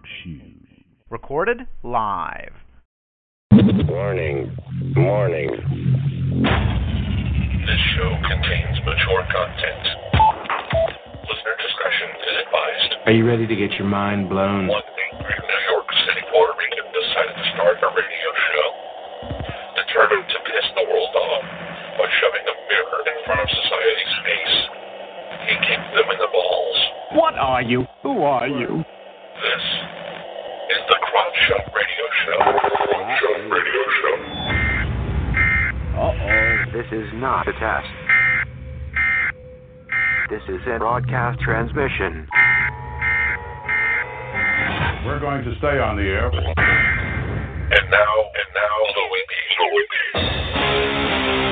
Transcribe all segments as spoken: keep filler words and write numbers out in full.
Shoes. Recorded live. Warning. Warning. This show contains mature content. Listener discretion is advised. Are you ready to get your mind blown? One angry New York City Puerto Rican decided to start a radio show, determined to piss the world off by shoving a mirror in front of society's face. He kicked them in the balls. What are you? Who are you? This is the Crotch Shot Radio Show. Crotch Shot Radio Show. Uh-oh. This is not a test. This is a broadcast transmission. We're going to stay on the air. And now, and now, Louis B. Louis B.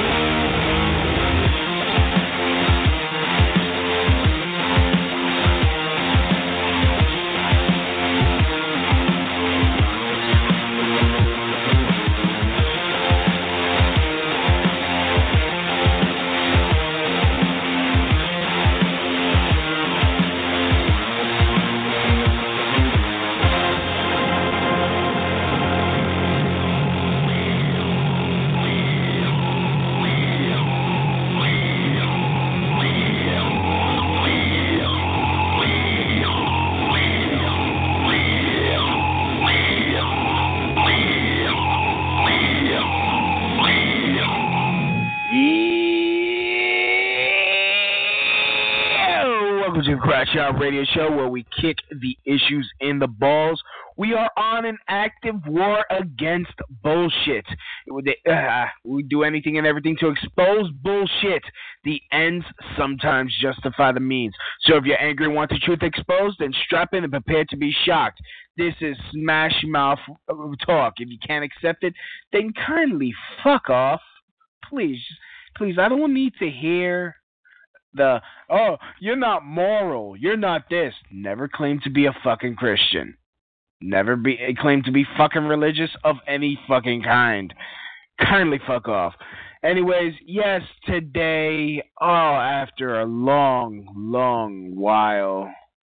Shot Radio Show, where we kick the issues in the balls. We are on an active war against bullshit. Uh, we do anything and everything to expose bullshit. The ends sometimes justify the means. So if you're angry and want the truth exposed, then strap in and prepare to be shocked. This is Smash Mouth Talk. If you can't accept it, then kindly fuck off. Please, please, I don't need to hear the, oh, you're not moral, you're not this. Never claim to be a fucking Christian. Never be claim to be fucking religious of any fucking kind. Kindly fuck off. Anyways, yes, today, oh, after a long, long while,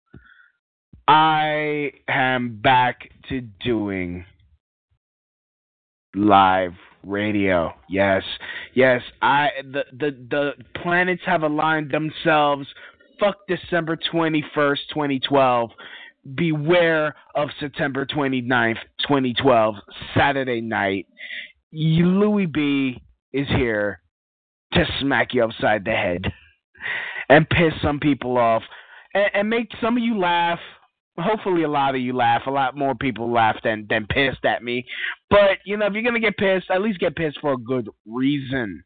I am back to doing live radio. Yes, yes. I the the the planets have aligned themselves. Fuck December twenty-first, twenty twelve. Beware of September twenty-ninth, twenty twelve, Saturday night. Louis B is here to smack you upside the head and piss some people off and, and make some of you laugh. Hopefully a lot of you laugh. A lot more people laugh than, than pissed at me. But, you know, if you're going to get pissed, at least get pissed for a good reason.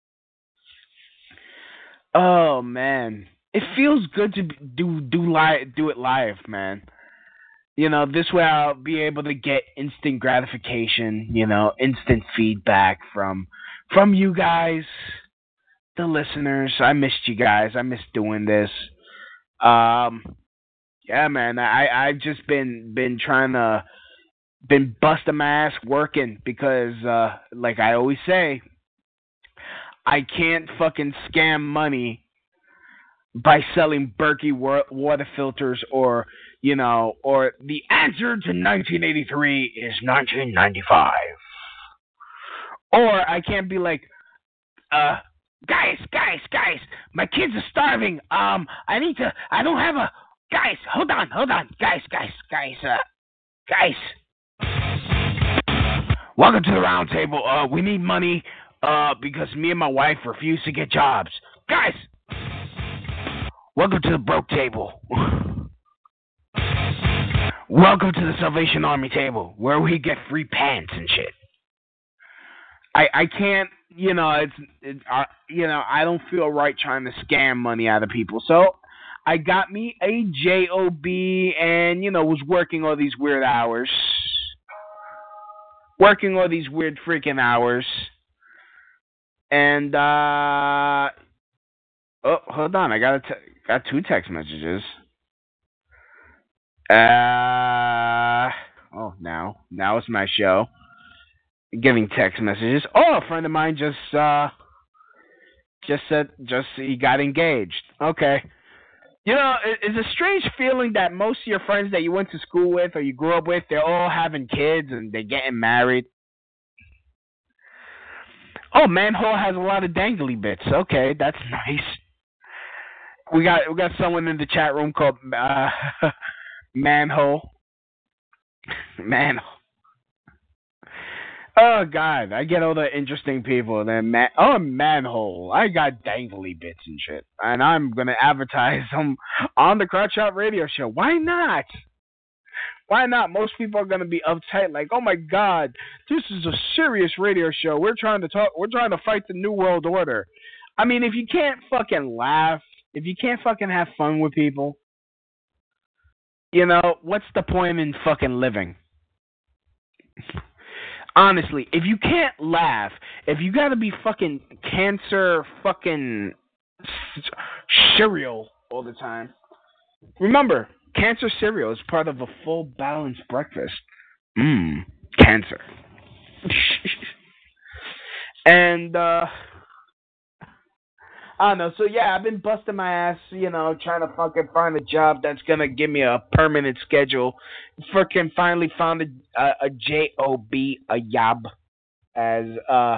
Oh, man. It feels good to do do li- do it live, man. You know, this way I'll be able to get instant gratification, you know, instant feedback from from you guys, the listeners. I missed you guys. I missed doing this. Um... Yeah, man, I, I've just been been trying to, been busting my ass working because, uh, like I always say, I can't fucking scam money by selling Berkey wa- water filters or, you know, or the answer to nineteen eighty-three is nineteen ninety-five. Or I can't be like, uh, guys, guys, guys, my kids are starving. Um, I need to, I don't have a, Guys, hold on, hold on. Guys, guys, guys, uh, guys. Welcome to the round table. Uh, we need money, uh, because me and my wife refuse to get jobs. Guys! Welcome to the broke table. Welcome to the Salvation Army table, where we get free pants and shit. I, I can't, you know, it's, it, uh, you know, I don't feel right trying to scam money out of people, so I got me a job and, you know, was working all these weird hours. Working all these weird freaking hours. And, uh... Oh, hold on. I got a te- got two text messages. Uh... Oh, now. Now it's my show. Getting text messages. Oh, a friend of mine just, uh... Just said, just, he got engaged. Okay. You know, it, it's a strange feeling that most of your friends that you went to school with or you grew up with, they're all having kids and they're getting married. Oh, Manhole has a lot of dangly bits. Okay, that's nice. We got we got someone in the chat room called uh, Manhole. Manhole. Oh God, I get all the interesting people. And then man, oh Manhole, I got dangly bits and shit, and I'm gonna advertise them on the Crotch Shot Radio Show. Why not? Why not? Most people are gonna be uptight, like, oh my God, this is a serious radio show. We're trying to talk. We're trying to fight the New World Order. I mean, if you can't fucking laugh, if you can't fucking have fun with people, you know, what's the point in fucking living? Honestly, if you can't laugh, if you gotta be fucking cancer fucking cereal all the time, remember, cancer cereal is part of a full balanced breakfast. Mmm, cancer. And, uh, I don't know, so yeah, I've been busting my ass, you know, trying to fucking find a job that's gonna give me a permanent schedule. Fucking finally found a, a, a J O B, a job, as, uh,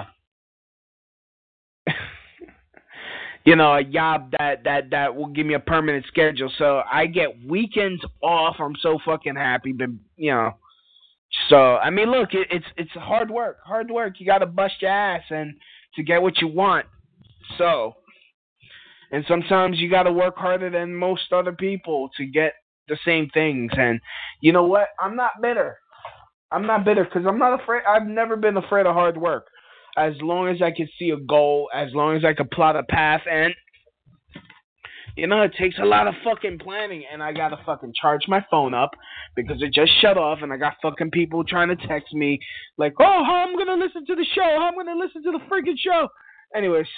you know, a job that, that, that will give me a permanent schedule. So I get weekends off. I'm so fucking happy, but, you know, so, I mean, look, it, it's, it's hard work, hard work. You gotta bust your ass and to get what you want. So, and sometimes you got to work harder than most other people to get the same things. And you know what? I'm not bitter. I'm not bitter because I'm not afraid. I've never been afraid of hard work. As long as I can see a goal, as long as I can plot a path, and you know, it takes a lot of fucking planning. And I got to fucking charge my phone up because it just shut off, and I got fucking people trying to text me like, oh, how I'm going to listen to the show. How I'm going to listen to the freaking show. Anyways.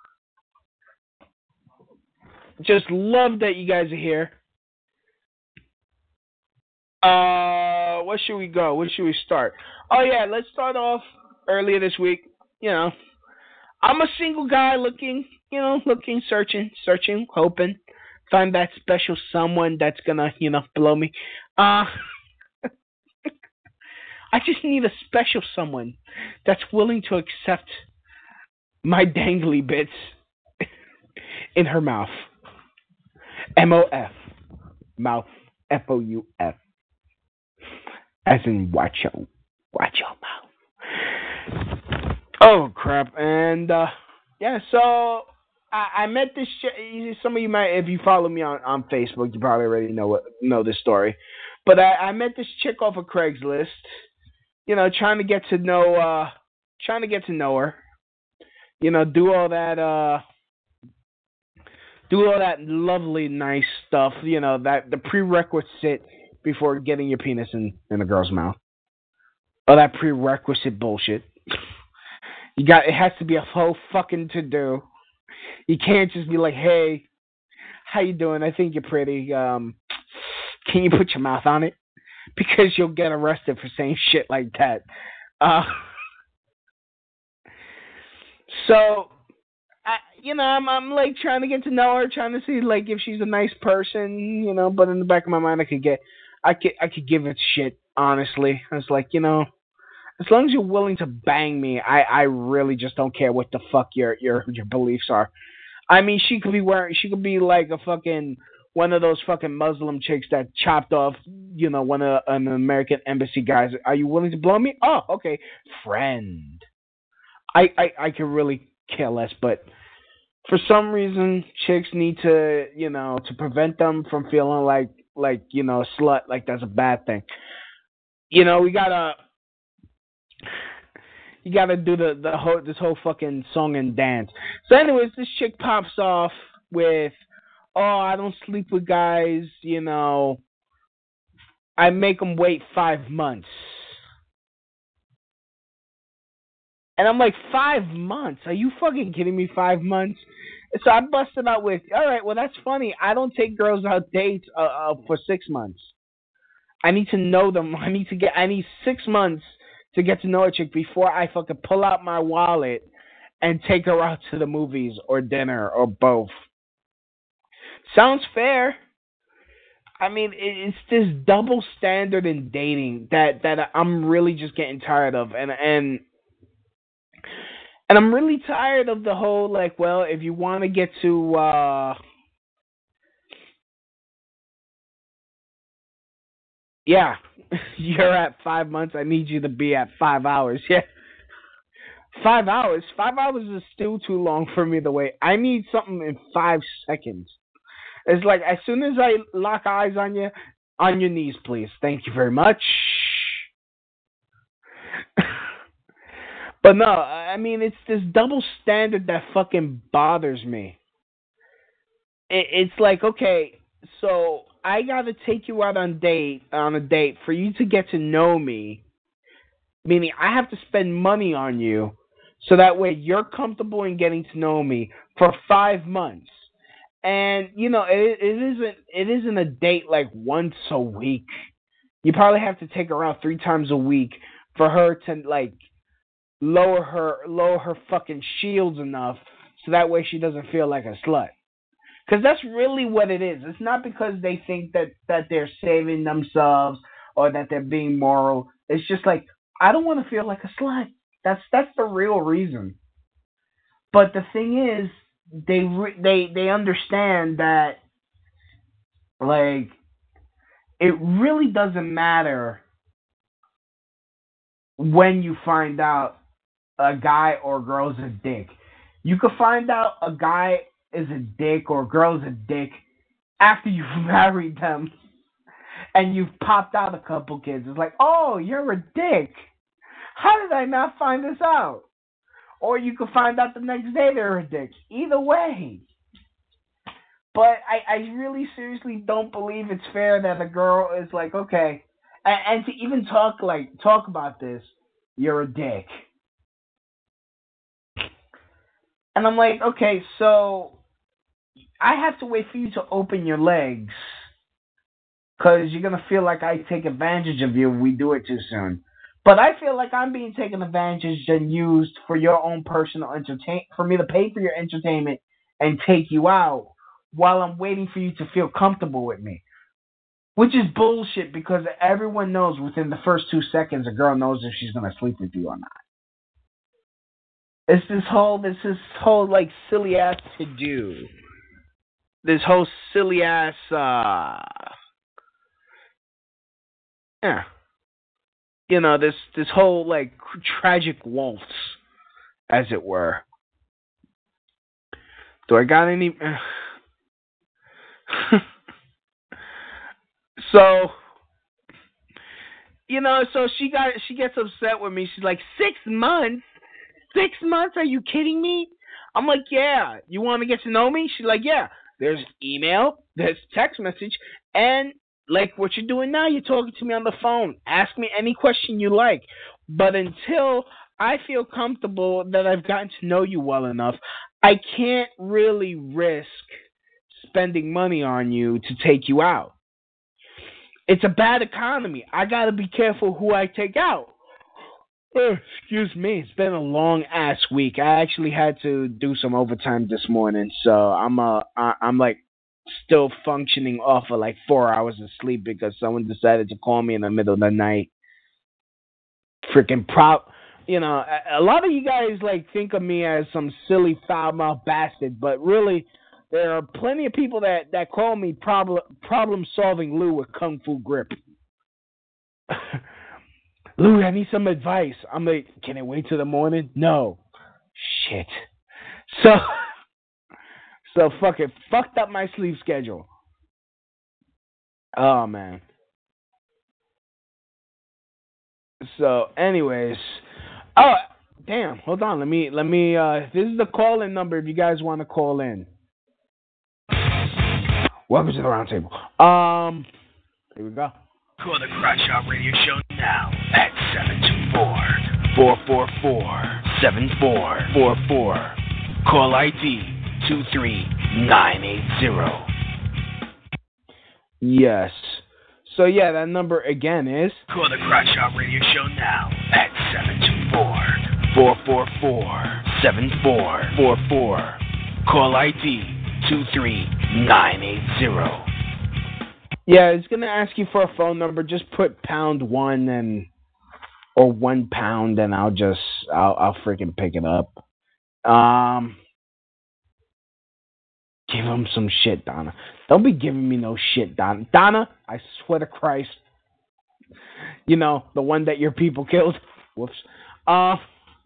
Just love that you guys are here. Uh, what should we go? Where should we start? Oh, yeah, let's start off earlier this week. You know, I'm a single guy looking, you know, looking, searching, searching, hoping. Find that special someone that's going to, you know, blow me. Uh, I just need a special someone that's willing to accept my dangly bits in her mouth. M O F. Mouth. F O U F. As in, watch your, watch your mouth. Oh, crap. And, uh, yeah, so I, I met this ch- some of you might, if you follow me on, on Facebook, you probably already know what, know this story. But I, I met this chick off of Craigslist, you know, trying to get to know, uh, trying to get to know her. You know, do all that, uh, Do all that lovely, nice stuff, you know, that the prerequisite before getting your penis in, in a girl's mouth. All that prerequisite bullshit. You got, it has to be a whole fucking to-do. You can't just be like, hey, how you doing? I think you're pretty. Um, can you put your mouth on it? Because you'll get arrested for saying shit like that. Uh, so... I, you know, I'm, I'm like trying to get to know her, trying to see like if she's a nice person, you know. But in the back of my mind, I could get, I could, I could give it shit. Honestly, I was like, you know, as long as you're willing to bang me, I, I really just don't care what the fuck your, your, your beliefs are. I mean, she could be wearing, she could be like a fucking one of those fucking Muslim chicks that chopped off, you know, one of an American embassy guys. Are you willing to blow me? Oh, okay, friend. I, I, I could really care less, but for some reason, chicks need to, you know, to prevent them from feeling like, like, you know, a slut, like that's a bad thing. You know, we gotta, you gotta do the, the whole, this whole fucking song and dance. So anyways, this chick pops off with, oh, I don't sleep with guys, you know, I make them wait five months. And I'm like, five months? Are you fucking kidding me? Five months? So I busted out with, all right, well, that's funny. I don't take girls out dates uh, uh, for six months. I need to know them. I need to get, I need six months to get to know a chick before I fucking pull out my wallet and take her out to the movies or dinner or both. Sounds fair. I mean, it's this double standard in dating that, that I'm really just getting tired of, and and and I'm really tired of the whole like, well, if you want to get to, uh, yeah, you're at five months. I need you to be at five hours. Yeah, five hours. Five hours is still too long for me to wait. I need something in five seconds. It's like as soon as I lock eyes on you, on your knees, please. Thank you very much. But no, I mean it's this double standard that fucking bothers me. It, it's like, okay, so I gotta take you out on date on a date for you to get to know me. Meaning I have to spend money on you so that way you're comfortable in getting to know me for five months. And you know, it, it isn't it isn't a date like once a week. You probably have to take her out three times a week for her to like lower her lower her fucking shields enough so that way she doesn't feel like a slut. Because that's really what it is. It's not because they think that, that they're saving themselves or that they're being moral. It's just like, I don't want to feel like a slut. That's that's the real reason. But the thing is, they re- they they understand that like it really doesn't matter when you find out a guy or girl's a dick. You could find out a guy is a dick or a girl's a dick after you've married them and you've popped out a couple kids. It's like, oh, you're a dick. How did I not find this out? Or you could find out the next day they're a dick. Either way. But I, I really seriously don't believe it's fair that a girl is like, okay, and, and to even talk like talk about this, you're a dick. And I'm like, okay, so I have to wait for you to open your legs because you're going to feel like I take advantage of you if we do it too soon. But I feel like I'm being taken advantage and used for your own personal entertain, for me to pay for your entertainment and take you out while I'm waiting for you to feel comfortable with me. Which is bullshit because everyone knows within the first two seconds a girl knows if she's going to sleep with you or not. It's this whole, this this whole like silly ass to do. This whole silly ass, uh, yeah. You know, this, this whole, like, tragic waltz, as it were. Do I got any... so, you know, so she got, she gets upset with me. She's like, six months? Six months? Are you kidding me? I'm like, yeah. You want to get to know me? She's like, yeah. There's email, there's text message, and... like what you're doing now, you're talking to me on the phone. Ask me any question you like. But until I feel comfortable that I've gotten to know you well enough, I can't really risk spending money on you to take you out. It's a bad economy. I got to be careful who I take out. Oh, excuse me. It's been a long ass week. I actually had to do some overtime this morning, so I'm uh I, I'm like still functioning off of like four hours of sleep because someone decided to call me in the middle of the night. Freaking prop, you know, a, a lot of you guys like think of me as some silly foul-mouthed bastard, but really, there are plenty of people that, that call me problem problem solving Lou with Kung Fu grip. Lou, I need some advice. I'm like, can it wait till the morning? No. Shit. So. So fuck it, fucked up my sleep schedule. Oh man. So, anyways, oh damn, hold on, let me let me. Uh, this is the call-in number if you guys want to call in. Welcome to the round table. Um, here we go. Call the Crotch Shop Radio Show now at seven two four, four four four, seven four four four. Call I D. two three nine eight zero. Yes. So yeah, that number again is. Call the Crotch Shop Radio Show now at seven two four, four four four, seven four four four. Call I D two three nine eight zero. Yeah, it's gonna ask you for a phone number. Just put pound one and or one pound, and I'll just I'll I'll freaking pick it up. Um, give him some shit, Donna. Don't be giving me no shit, Donna. Donna, I swear to Christ. You know, the one that your people killed. Whoops. Uh,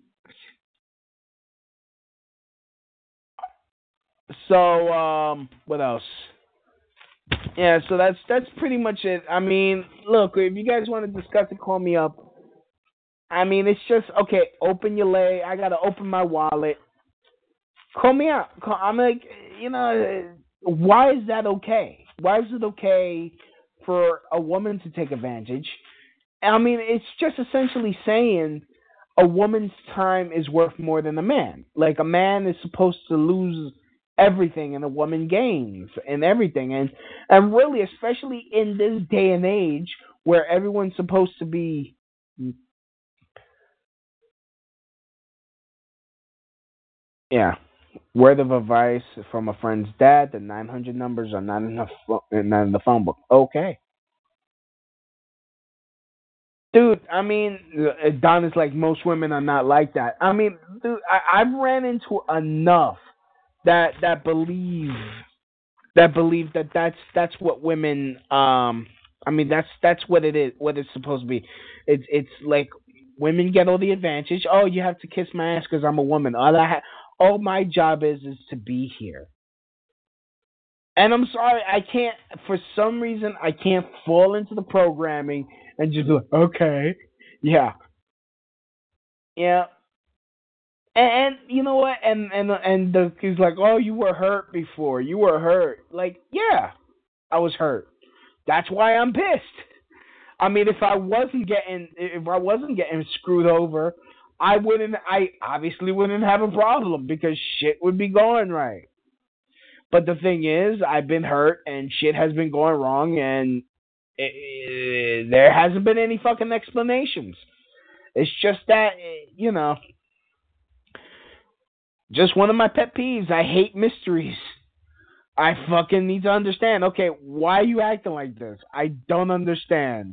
so, um, what else? Yeah, so that's that's pretty much it. I mean, look, if you guys want to discuss it, call me up. I mean, it's just, okay, open your leg. I got to open my wallet. Call me out. Call, I'm like, you know, why is that okay? Why is it okay for a woman to take advantage? I mean, it's just essentially saying a woman's time is worth more than a man. Like, a man is supposed to lose everything and a woman gains and everything. And, and really, especially in this day and age where everyone's supposed to be... Yeah. Word of advice from a friend's dad, the nine hundred numbers are not in the, pho- not in the phone book. Okay. Dude, I mean, uh, Don is like, most women are not like that. I mean, dude, I, I've ran into enough that that believe that believe that that's that's what women. Um, I mean, that's that's what it is. What it's supposed to be. It's it's like women get all the advantage. Oh, you have to kiss my ass because I'm a woman. All I ha- all my job is is to be here. And I'm sorry, I can't. For some reason, I can't fall into the programming and just be like, okay, yeah, yeah. And, and you know what? And and and the, he's like, oh, you were hurt before. You were hurt. Like, yeah, I was hurt. That's why I'm pissed. I mean, if I wasn't getting, if I wasn't getting screwed over, I wouldn't. I obviously wouldn't have a problem because shit would be going right. But the thing is, I've been hurt and shit has been going wrong, and it, it, there hasn't been any fucking explanations. It's just that, you know, just one of my pet peeves. I hate mysteries. I fucking need to understand. Okay, why are you acting like this? I don't understand.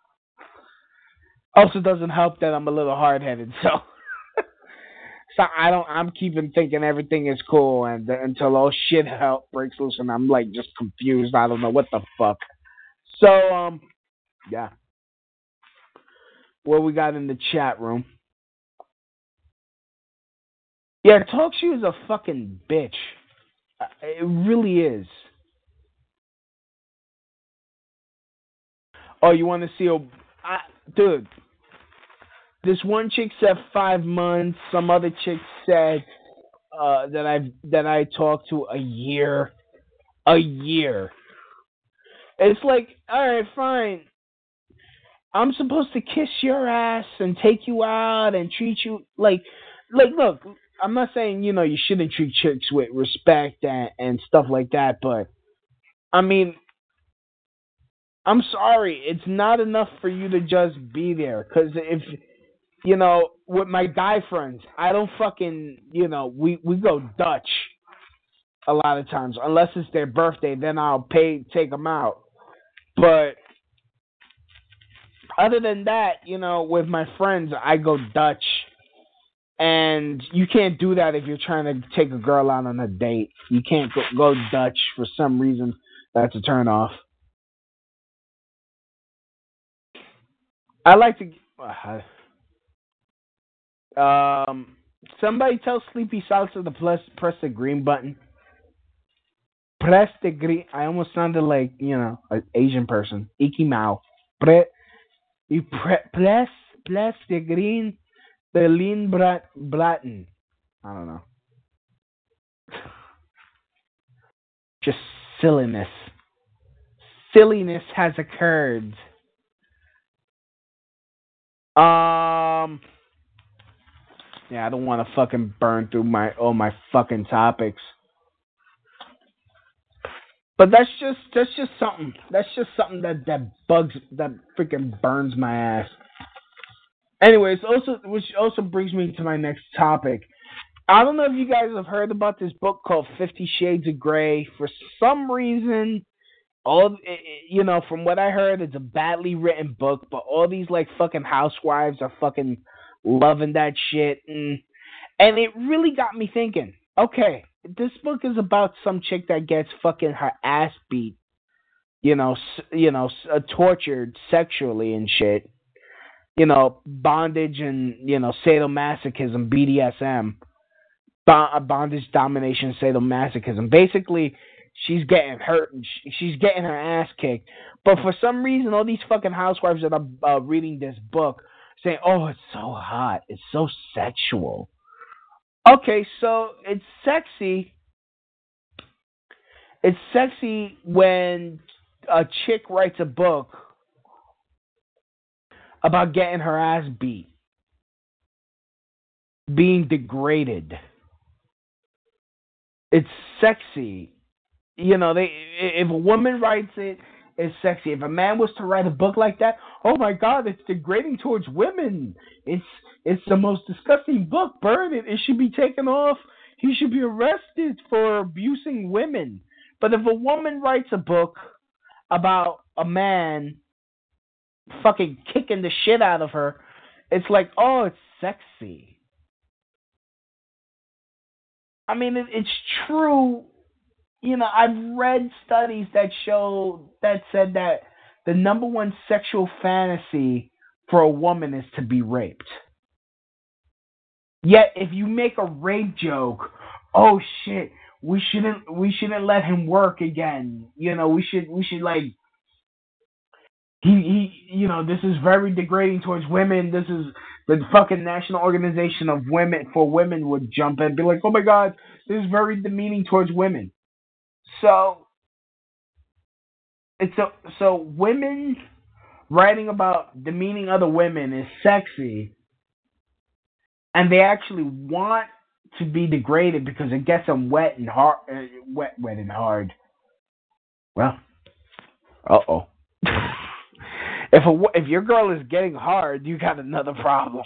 Also, doesn't help that I'm a little hard headed, so. So I don't. I'm keeping thinking everything is cool, and until all shit hell breaks loose, and I'm like just confused. I don't know what the fuck. So um, yeah. What we got in the chat room? Yeah, TalkShoe is a fucking bitch. It really is. Oh, you want to see a, I, dude? This one chick said five months. Some other chick said uh, that I that I talked to a year. A year. It's like, all right, fine. I'm supposed to kiss your ass and take you out and treat you like, like. Look, I'm not saying you know you shouldn't treat chicks with respect and, and stuff like that, but I mean, I'm sorry, it's not enough for you to just be there. Because if you know, with my guy friends, I don't fucking you know we we go Dutch a lot of times unless it's their birthday, then I'll pay take them out. But other than that, you know, with my friends, I go Dutch. And you can't do that if you're trying to take a girl out on a date. You can't go, go Dutch for some reason. That's a turn off. I like to. Uh, um, somebody tell Sleepy Salsa to press, press the green button. Press the green. I almost sounded like, you know, an Asian person. Iki Mao. Pre, you pre, press, press the green. The lean brat, Bratton. I don't know. Just silliness. Silliness has occurred. Um. Yeah, I don't want to fucking burn through my all my fucking topics. But that's just that's just something. That's just something that, that bugs that freaking burns my ass. Anyways, also which also brings me to my next topic. I don't know if you guys have heard about this book called Fifty Shades of Grey. For some reason, all you know, from what I heard, it's a badly written book, but all these like fucking housewives are fucking loving that shit, and and it really got me thinking. Okay, this book is about some chick that gets fucking her ass beat, you know, you know, uh, tortured sexually and shit, you know, bondage and you know, sadomasochism, B D S M, bondage, domination, sadomasochism. Basically, she's getting hurt and she's getting her ass kicked. But for some reason, all these fucking housewives that are uh, reading this book saying, "Oh, it's so hot, it's so sexual." Okay, so it's sexy. It's sexy when a chick writes a book about getting her ass beat, being degraded. It's sexy. You know, they if a woman writes it, it's sexy. If a man was to write a book like that, oh my God, it's degrading towards women. It's it's the most disgusting book. Burn it. It should be taken off. He should be arrested for abusing women. But if a woman writes a book about a man fucking kicking the shit out of her, it's like, oh, it's sexy. I mean, it, it's true. You know, I've read studies that show that said that the number one sexual fantasy for a woman is to be raped. Yet, if you make a rape joke, oh shit, we shouldn't we shouldn't let him work again. You know, we should we should like he he you know, this is very degrading towards women. This is the fucking National Organization of Women for Women would jump in and be like, oh my God, this is very demeaning towards women. So it's a so women writing about demeaning other women is sexy, and they actually want to be degraded because it gets them wet and hard, uh, wet, wet and hard. Well, uh oh. if a if your girl is getting hard, you got another problem.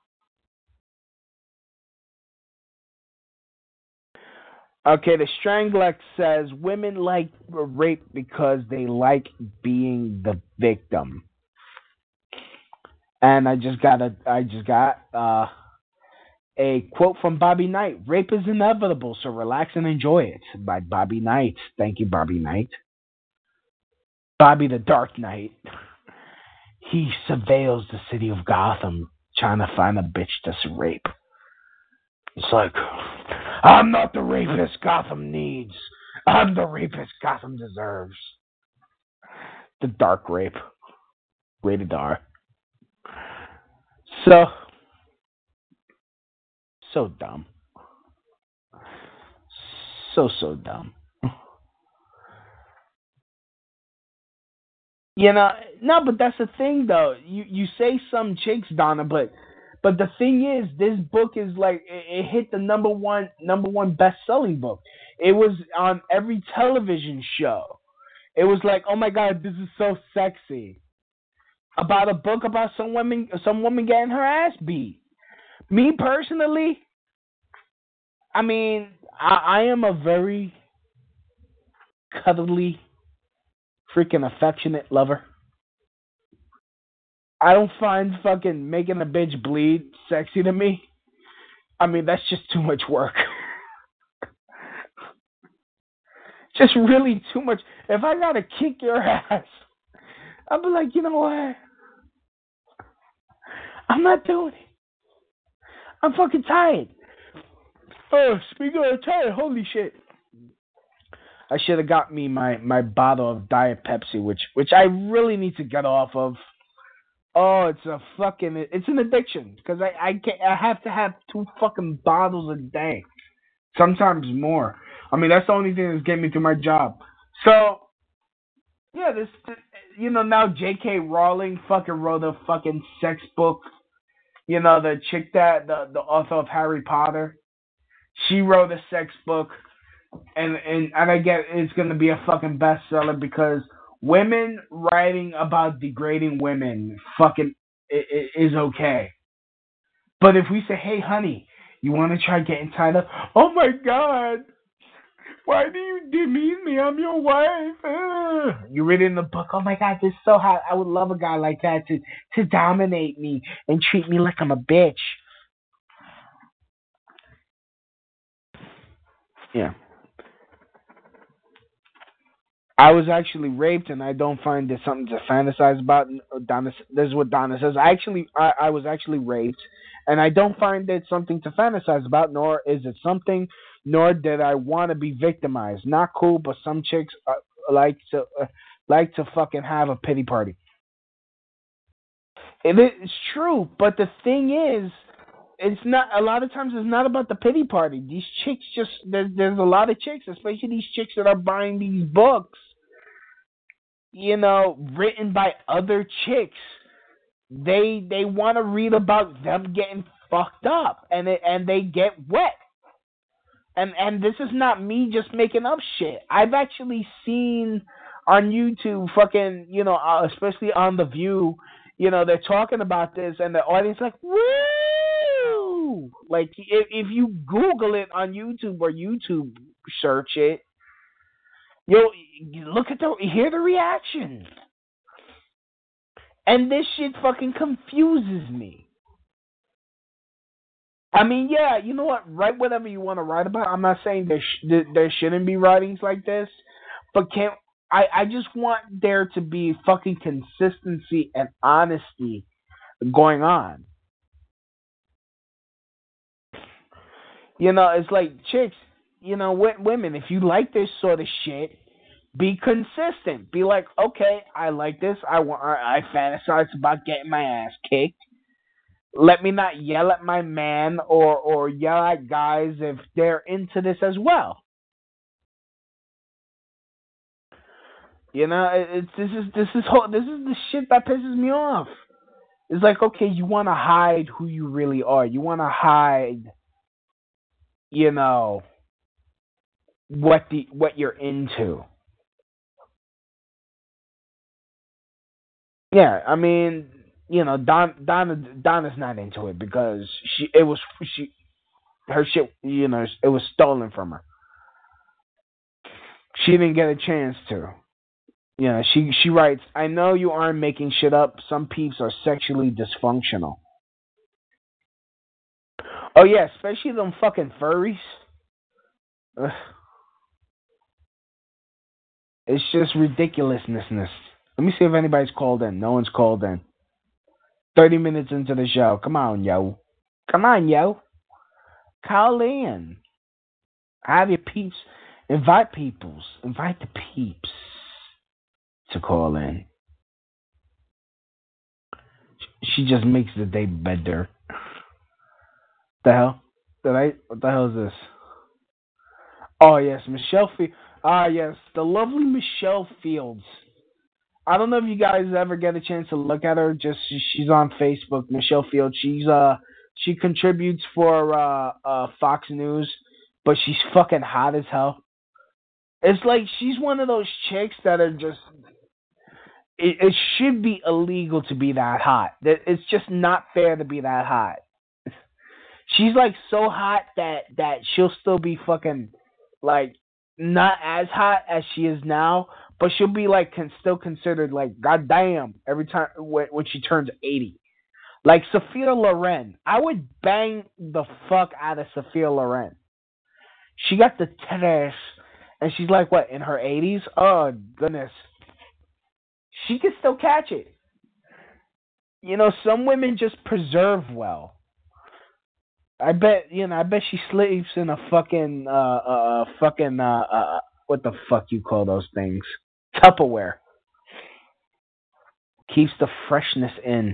Okay, the Stranglex says women like rape because they like being the victim. And I just got a I just got uh, a quote from Bobby Knight. Rape is inevitable, so relax and enjoy it. By Bobby Knight. Thank you, Bobby Knight. Bobby the Dark Knight. He surveils the city of Gotham trying to find a bitch to rape. It's like, I'm not the rapist Gotham needs. I'm the rapist Gotham deserves. The dark rape. Rated R. So, so dumb. So, so dumb. You know, no, but that's the thing, though. You you say some chicks, Donna, but but the thing is, this book is like it, it hit the number one number one best selling book. It was on every television show. It was like, oh my God, this is so sexy. About a book about some woman some woman getting her ass beat. Me personally, I mean, I, I am a very cuddly, freaking affectionate lover. I don't find fucking making a bitch bleed sexy to me. I mean, that's just too much work. Just really too much. If I gotta kick your ass, I'll be like, you know what? I'm not doing it. I'm fucking tired. Oh, speaking of tired, holy shit. I should have got me my, my bottle of Diet Pepsi, which which I really need to get off of. Oh, it's a fucking it's an addiction because I I can't, I have to have two fucking bottles a day, sometimes more. I mean, that's the only thing that's getting me through my job. So yeah, this you know now J K. Rowling fucking wrote a fucking sex book. You know, the chick that the the author of Harry Potter, she wrote a sex book. And, and and I get it's gonna be a fucking bestseller because women writing about degrading women fucking is okay. But if we say, hey honey, you wanna try getting tied up? Oh my God, Why do you demean me? I'm your wife. Ugh. You read in the book, oh my God, this is so hot. I would love a guy like that to, to dominate me and treat me like I'm a bitch. Yeah. I was actually raped, and I don't find it something to fantasize about. Donna, this is what Donna says. I actually, I, I was actually raped, and I don't find it something to fantasize about, nor is it something, nor did I want to be victimized. Not cool, but some chicks uh, like to uh, like to fucking have a pity party. It is true, but the thing is, it's not. A lot of times, it's not about the pity party. These chicks just there's there's a lot of chicks, especially these chicks that are buying these books, you know, written by other chicks. They they want to read about them getting fucked up, and it, and they get wet. And and this is not me just making up shit. I've actually seen on YouTube, fucking, you know, uh, especially on The View, you know, they're talking about this, and the audience like, woo! Like, if if you Google it on YouTube or YouTube search it, you'll look at the hear the reaction. And this shit fucking confuses me. I mean, yeah, you know what? Write whatever you want to write about. I'm not saying there sh- there shouldn't be writings like this, but can't I? I just want there to be fucking consistency and honesty going on. You know, it's like chicks. You know, w- women. If you like this sort of shit, be consistent. Be like, okay, I like this. I want. I fantasize about getting my ass kicked. Let me not yell at my man or or yell at guys if they're into this as well. You know, it's this is this is this is the shit that pisses me off. It's like, okay, you want to hide who you really are. You want to hide, you know, what the what you're into. Yeah, I mean, you know, Don Donna Donna's not into it because she it was she her shit, you know, it was stolen from her. She didn't get a chance to. You know, she she writes, I know you aren't making shit up. Some peeps are sexually dysfunctional. Oh yeah, especially them fucking furries. Ugh. It's just ridiculousness. Let me see if anybody's called in. No one's called in. Thirty minutes into the show. Come on, yo. Come on, yo. Call in. Have your peeps. Invite peoples. Invite the peeps to call in. She just makes the day better. The hell? Did I? What the hell is this? Oh yes, Michelle Fields. Ah yes, the lovely Michelle Fields. I don't know if you guys ever get a chance to look at her. Just she's on Facebook, Michelle Fields. She's uh she contributes for uh uh Fox News, but she's fucking hot as hell. It's like she's one of those chicks that are just. It, it should be illegal to be that hot. It's just not fair to be that hot. She's like so hot that that she'll still be fucking like not as hot as she is now, but she'll be like can still considered like goddamn every time when, when she turns eighty. Like Sophia Loren, I would bang the fuck out of Sophia Loren. She got the titties, and she's like what in her eighties? Oh goodness, she can still catch it. You know, some women just preserve well. I bet you know. I bet she sleeps in a fucking uh uh fucking uh, uh what the fuck you call those things? Tupperware. Keeps the freshness in.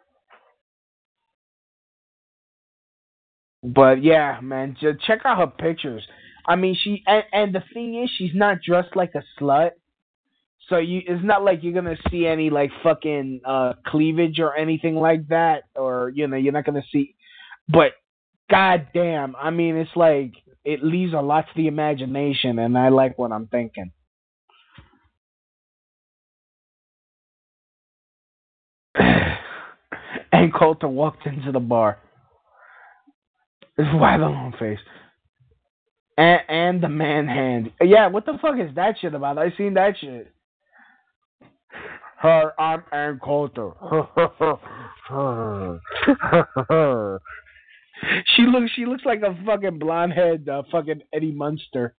But yeah, man, just check out her pictures. I mean, she and, and the thing is, she's not dressed like a slut. So you, it's not like you're gonna see any like fucking uh cleavage or anything like that, or you know, you're not gonna see. But god damn, I mean, it's like it leaves a lot to the imagination, and I like what I'm thinking. And Coulter walked into the bar. His wide alone face. And, and the man hand. Yeah, what the fuck is that shit about? I seen that shit. Her, I'm Ann Coulter. she looks, she looks like a fucking blonde head, uh, fucking Eddie Munster.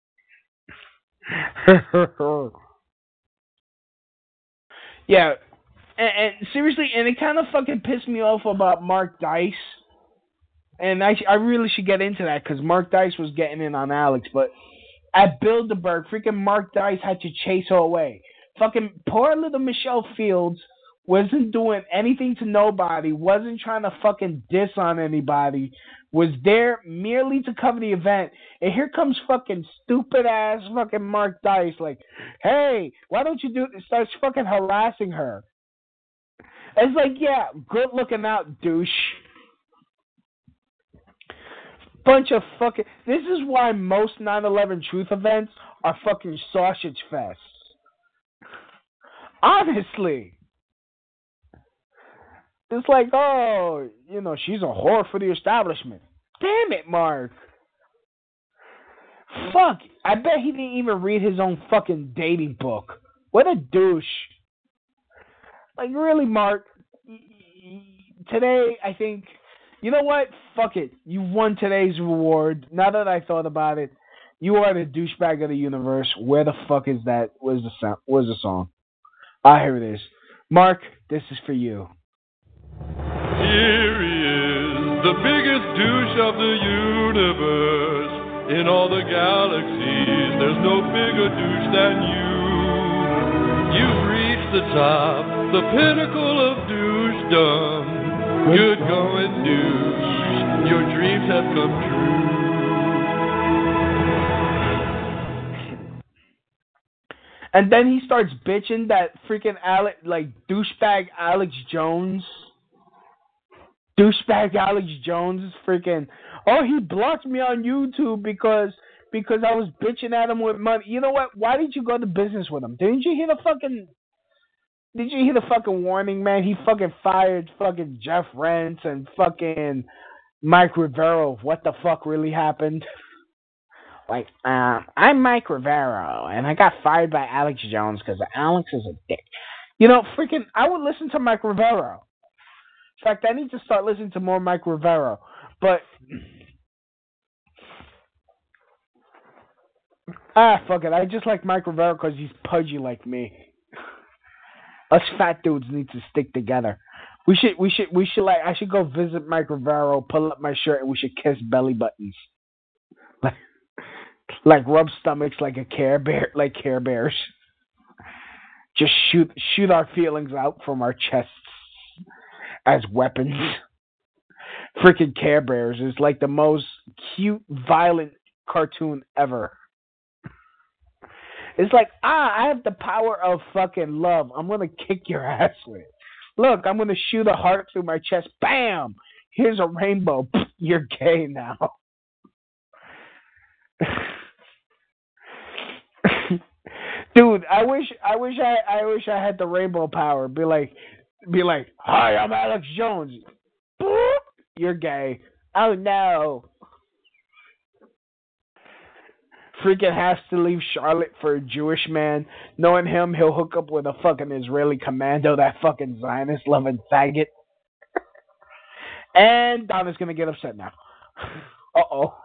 Yeah, and, and seriously, and it kind of fucking pissed me off about Mark Dice. And I, I really should get into that because Mark Dice was getting in on Alex, but at Bilderberg, freaking Mark Dice had to chase her away. Fucking poor little Michelle Fields wasn't doing anything to nobody, wasn't trying to fucking diss on anybody, was there merely to cover the event. And here comes fucking stupid ass fucking Mark Dice, like, hey, why don't you do it? Starts fucking harassing her. It's like, yeah, good looking out, douche. Bunch of fucking. This is why most nine eleven truth events are fucking sausage fests. Honestly. It's like, oh, you know, she's a whore for the establishment. Damn it, Mark. Fuck. I bet he didn't even read his own fucking dating book. What a douche. Like, really, Mark? Today, I think, you know what? Fuck it. You won today's reward. Now that I thought about it, you are the douchebag of the universe. Where the fuck is that? Where's the sound? Where's the song? Ah, here it is. Mark, this is for you. Here he is, the biggest douche of the universe. In all the galaxies, there's no bigger douche than you. You've reached the top, the pinnacle of douchedom. Good going douche, your dreams have come true. And then he starts bitching that freaking Alex, like douchebag Alex Jones. Douchebag Alex Jones is freaking. Oh, he blocked me on YouTube because because I was bitching at him with money. You know what? Why did you go to business with him? Didn't you hear the fucking? Did you hear the fucking warning, man? He fucking fired fucking Jeff Rentz and fucking Mike Rivero. What the fuck really happened? Like, uh, I'm Mike Rivero, and I got fired by Alex Jones because Alex is a dick. You know, freaking, I would listen to Mike Rivero. In fact, I need to start listening to more Mike Rivero. But, ah, fuck it. I just like Mike Rivero because he's pudgy like me. Us fat dudes need to stick together. We should, we should, we should like. I should go visit Mike Rivero, pull up my shirt, and we should kiss belly buttons. Like, like rub stomachs like a Care Bear, like Care Bears. Just shoot, shoot our feelings out from our chests as weapons. Freaking Care Bears is like the most cute, violent cartoon ever. It's like, ah, I have the power of fucking love. I'm going to kick your ass with it. Look, I'm going to shoot a heart through my chest. Bam! Here's a rainbow. You're gay now. Dude, I wish I wish I I wish I had the rainbow power. Be like be like, "Hi, I'm Alex Jones." Boop, you're gay. Oh no. Freaking has to leave Charlotte for a Jewish man. Knowing him, he'll hook up with a fucking Israeli commando, that fucking Zionist loving faggot. And Donna's gonna get upset now. Uh oh.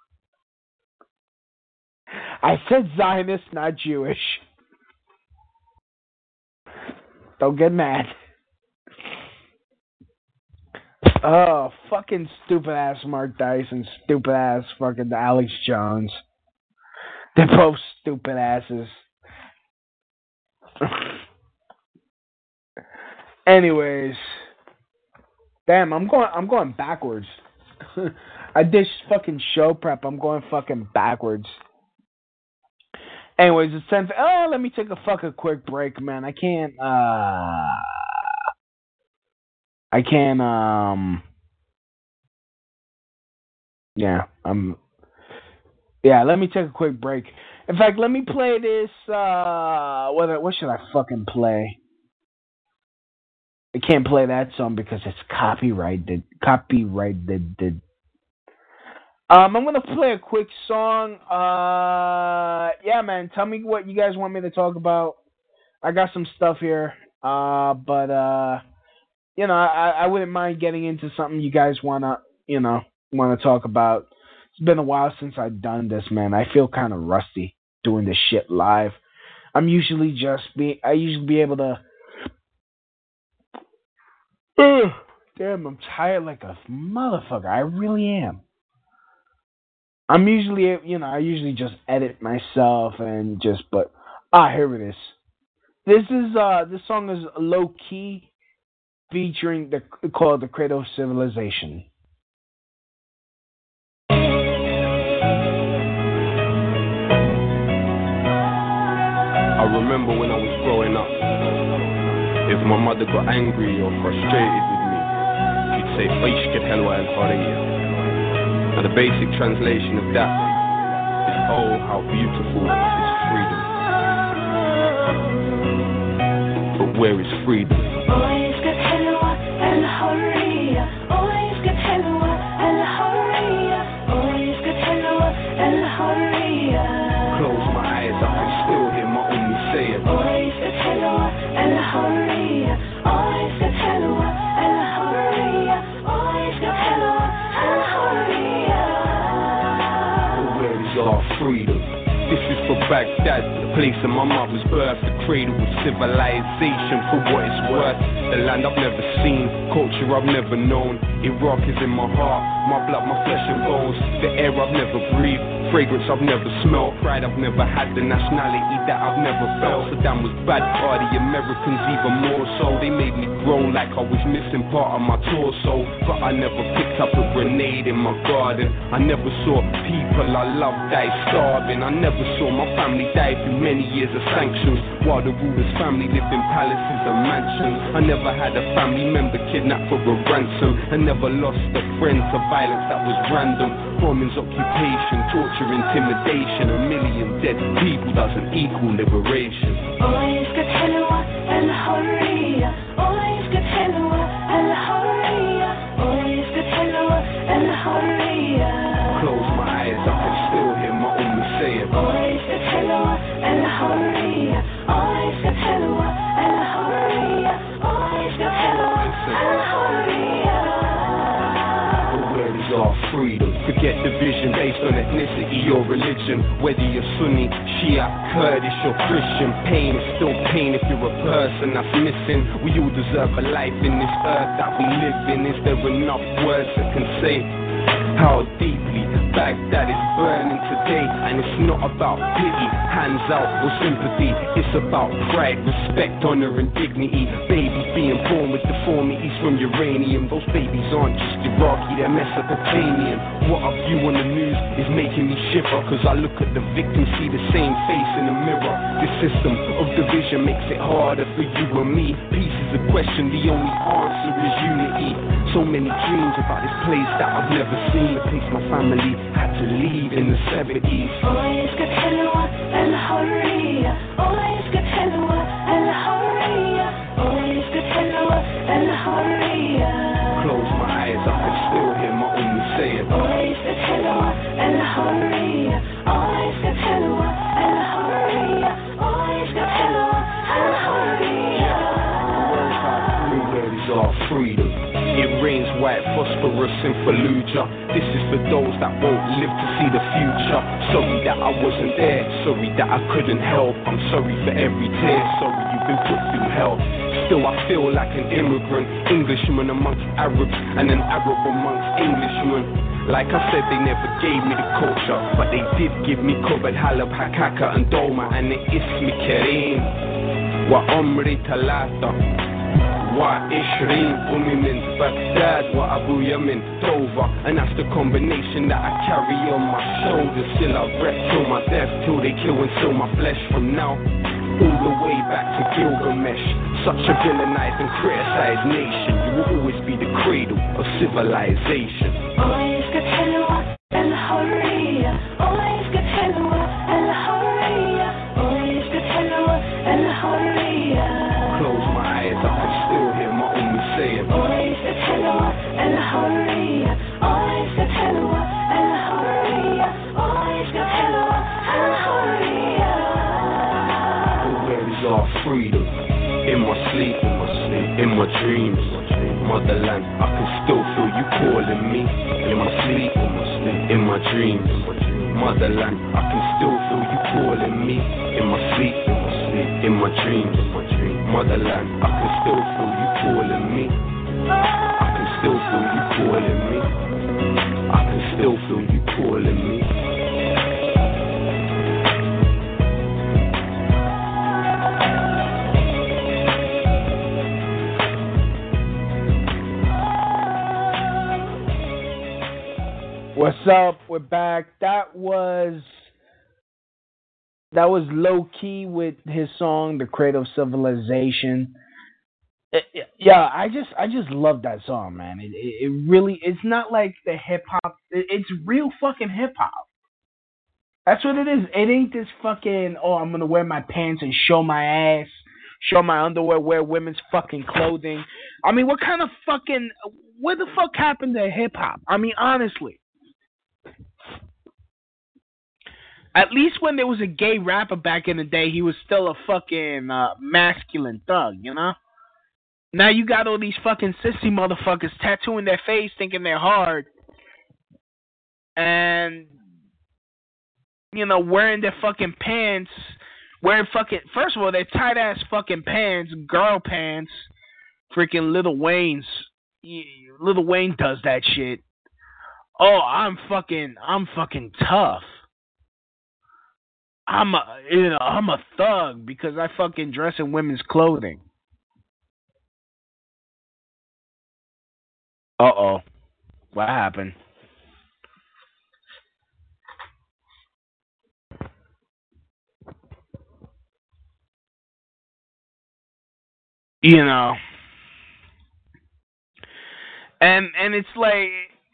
I said Zionist, not Jewish. Don't get mad. Oh, fucking stupid ass Mark Dice and stupid ass fucking Alex Jones. They're both stupid asses. Anyways, damn, I'm going. I'm going backwards. I did fucking show prep. I'm going fucking backwards. Anyways, it's time. For, oh, let me take a fucking quick break, man. I can't. Uh, I can't. Um. Yeah, I'm. Yeah, let me take a quick break. In fact, let me play this. Uh, what? What should I fucking play? I can't play that song because it's copyrighted. Copyrighted. Um, I'm gonna play a quick song. Uh, yeah, man. Tell me what you guys want me to talk about. I got some stuff here. Uh, but uh, you know, I, I wouldn't mind getting into something you guys wanna, you know, wanna talk about. It's been a while since I've done this, man. I feel kind of rusty doing this shit live. I'm usually just be. I usually be able to. Ugh, damn, I'm tired like a motherfucker. I really am. I'm usually, you know, I usually just edit myself and just, but, ah, here it is. This is, uh, this song is Low Key, featuring the, called The Cradle of Civilization. I remember when I was growing up, if my mother got angry or frustrated with me, she'd say, "Fishket helwa al hariya." And the basic translation of that is, "Oh, how beautiful is freedom." But where is freedom? Close my eyes, I can still hear my ummi say it. Our freedom. This is for Baghdad, the place of my mother's birth, the cradle of civilization. For what it's worth, the land I've never seen, culture I've never known. Iraq is in my heart, my blood, my flesh and bones. The air I've never breathed, fragrance I've never smelled, pride I've never had, the nationality that I've never felt. Saddam was bad, are the Americans even more so? They made me grow like I was missing part of my torso, but I never picked up a grenade in my garden. I never saw people I loved die starving. I never saw my family die through many years of sanctions, while the ruler's family lived in palaces and mansions. I never had a family member kidnapped for a ransom. I never lost a friend to violence that was random. Bombings, occupation, torture, intimidation. A million dead people doesn't equal liberation. Close my eyes, I can still hear my ummi say it. Our freedom. Forget division based on ethnicity or religion. Whether you're Sunni, Shia, Kurdish or Christian, pain is still pain if you're a person that's missing. We all deserve a life in this earth that we live in. Is there enough words that can say how deeply Baghdad is burning today? And it's not about pity, hands out or sympathy. It's about pride, respect, honor and dignity. Babies being born with deformities from uranium. Those babies aren't just Iraqi, they're Mesopotamian. What I view on the news is making me shiver, cause I look at the victim, see the same face in the mirror. This system of division makes it harder for you and me. Peace is a question, the only answer is unity. So many dreams about this place that I've never seen, the place my family had to leave in the seventies. Close my eyes, I can still hear my ummi say it. Blueberries are freedom. It rains white phosphorus in Fallujah. This is for those that won't live to see the future. Sorry that I wasn't there, sorry that I couldn't help. I'm sorry for every tear, sorry you've been put through hell. Still I feel like an immigrant, Englishman amongst Arabs and an Arab amongst Englishmen. Like I said, they never gave me the culture, but they did give me Kubad, Halab, Hakaka and Doma and the Ismi Kareem. Wa Umri Talata Wa Ishrin, Umi min Baghdad, Wa Abuya min Dover. And that's the combination that I carry on my shoulders. Still I rep till my death, till they kill and sell my flesh. From now all the way back to Gilgamesh. Such a villainized and criticized nation. You will always be the cradle of civilization. Always get helwa al-hurriya. Always get helwa al-hurriya. Always get helwa al-hurriya. Close my eyes, I can still hear my ummi say it. Always get helwa al-hurriya. Always get helwa al-hurriya. freedom. In my sleep, in my sleep, in my dreams. Motherland, I can still feel you calling me. In my sleep, in my sleep, in my dreams. Motherland, I can still feel you calling me. In my sleep, in my sleep, in my dreams. Motherland, I can still feel you calling me. I can still feel you calling me. I can still feel you calling me. What's up? We're back. That was that was Low Key with his song "The Cradle of Civilization." It, it, yeah, I just I just love that song, man. It, it, it really it's not like the hip hop. It, it's real fucking hip hop. That's what it is. It ain't this fucking oh I'm gonna wear my pants and show my ass, show my underwear, wear women's fucking clothing. I mean, what kind of fucking what the fuck happened to hip hop? I mean, honestly. At least when there was a gay rapper back in the day, he was still a fucking uh, masculine thug, you know? Now you got all these fucking sissy motherfuckers tattooing their face thinking they're hard. And, you know, wearing their fucking pants. Wearing fucking, first of all, they're tight ass fucking pants, girl pants. Freaking Lil Wayne's. Lil Wayne does that shit. Oh, I'm fucking, I'm fucking tough. I'm a, you know, I'm a thug because I fucking dress in women's clothing. Uh-oh. What happened? You know. And and it's like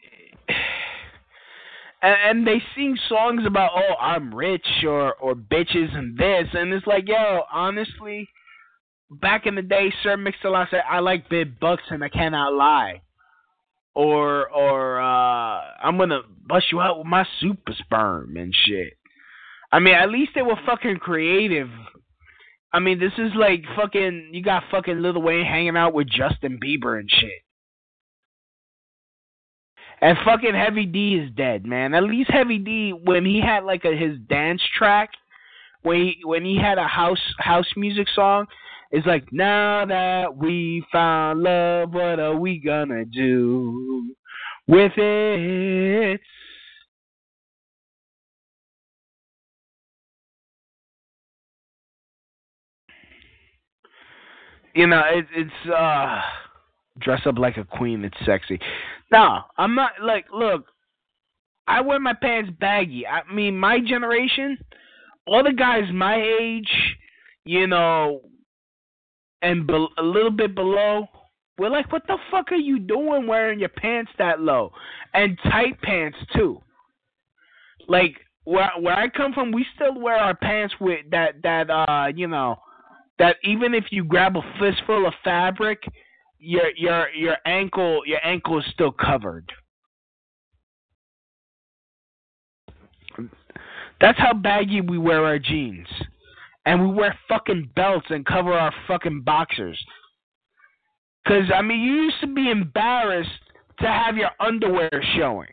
And, and they sing songs about, oh, I'm rich or, or bitches and this. And it's like, yo, honestly, back in the day, Sir Mix-a-Lot said, I like big bucks and I cannot lie. Or, or uh, I'm going to bust you out with my super sperm and shit. I mean, at least they were fucking creative. I mean, this is like fucking, you got fucking Lil Wayne hanging out with Justin Bieber and shit. And fucking Heavy D is dead, man. At least Heavy D, when he had like a, his dance track, when he when he had a house house music song, it's like, now that we found love, what are we gonna do with it? You know, it, it's uh, dress up like a queen. It's sexy. No, I'm not like. Look, I wear my pants baggy. I mean, my generation, all the guys my age, you know, and be- a little bit below, we're like, what the fuck are you doing wearing your pants that low? And tight pants, too. Like, where where I come from, we still wear our pants with that, that uh, you know, that even if you grab a fistful of fabric, your your your ankle your ankle is still covered. That's how baggy we wear our jeans. And we wear fucking belts and cover our fucking boxers. Because, I mean, you used to be embarrassed to have your underwear showing.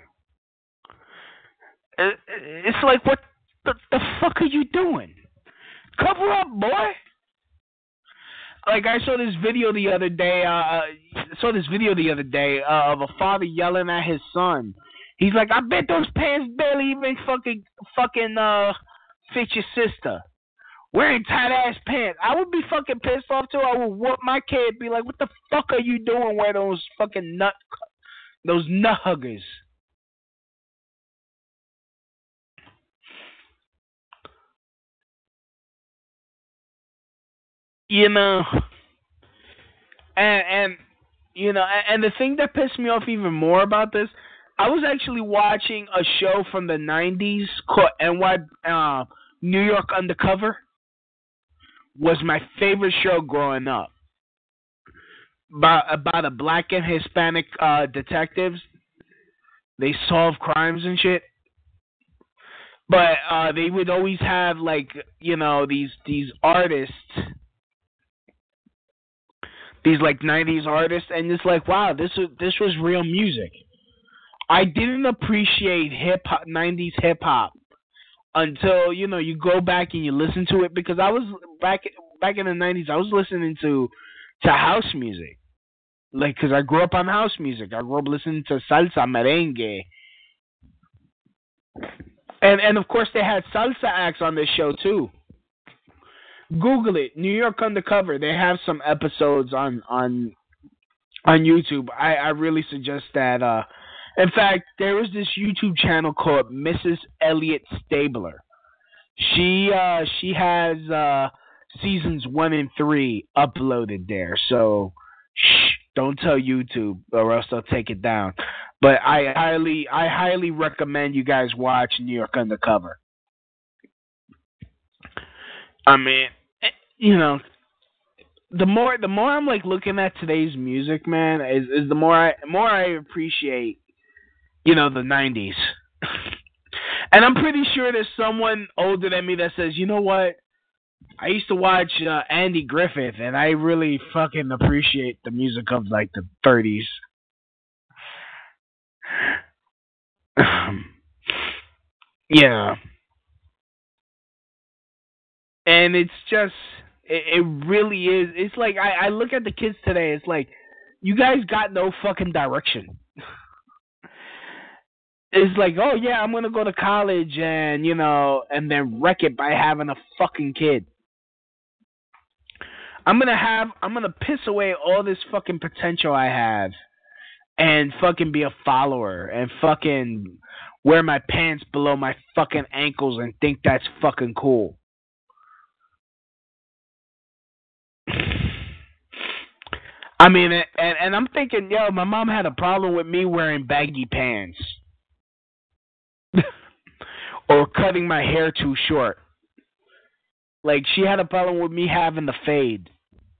It's like, what the, the fuck are you doing? Cover up, boy. Like, I saw this video the other day, uh, I saw this video the other day uh, of a father yelling at his son. He's like, I bet those pants barely even fucking, fucking, uh, fit your sister. Wearing tight-ass pants. I would be fucking pissed off, too. I would whoop my kid, be like, what the fuck are you doing wearing those fucking nut, those nut huggers? You know, and, and you know, and, and the thing that pissed me off even more about this, I was actually watching a show from the nineties called N Y uh, New York Undercover. Was my favorite show growing up. About, about a black and Hispanic uh, detectives. They solve crimes and shit. But uh, they would always have, like, you know, these these artists these like nineties artists, and it's like, wow, this was this was real music. I didn't appreciate hip hop, nineties hip hop, until you know you go back and you listen to it, because I was back back in the nineties. I was listening to to house music, like because I grew up on house music. I grew up listening to salsa, merengue, and and of course they had salsa acts on this show too. Google it, New York Undercover. They have some episodes on on on YouTube. I, I really suggest that. Uh, in fact, there was this YouTube channel called Missus Elliot Stabler. She uh, she has uh, seasons one and three uploaded there. So shh, don't tell YouTube or else they'll take it down. But I highly I highly recommend you guys watch New York Undercover. I mean, you know, the more the more I'm like looking at today's music, man, is, is the more I more I appreciate, you know, the nineties. And I'm pretty sure there's someone older than me that says, you know what? I used to watch uh, Andy Griffith, and I really fucking appreciate the music of like the thirties. Yeah. And it's just, it, it really is. It's like, I, I look at the kids today, it's like, you guys got no fucking direction. It's like, oh yeah, I'm going to go to college and, you know, and then wreck it by having a fucking kid. I'm going to have, I'm going to piss away all this fucking potential I have and fucking be a follower and fucking wear my pants below my fucking ankles and think that's fucking cool. I mean, and, and I'm thinking, yo, my mom had a problem with me wearing baggy pants. Or cutting my hair too short. Like, she had a problem with me having the fade.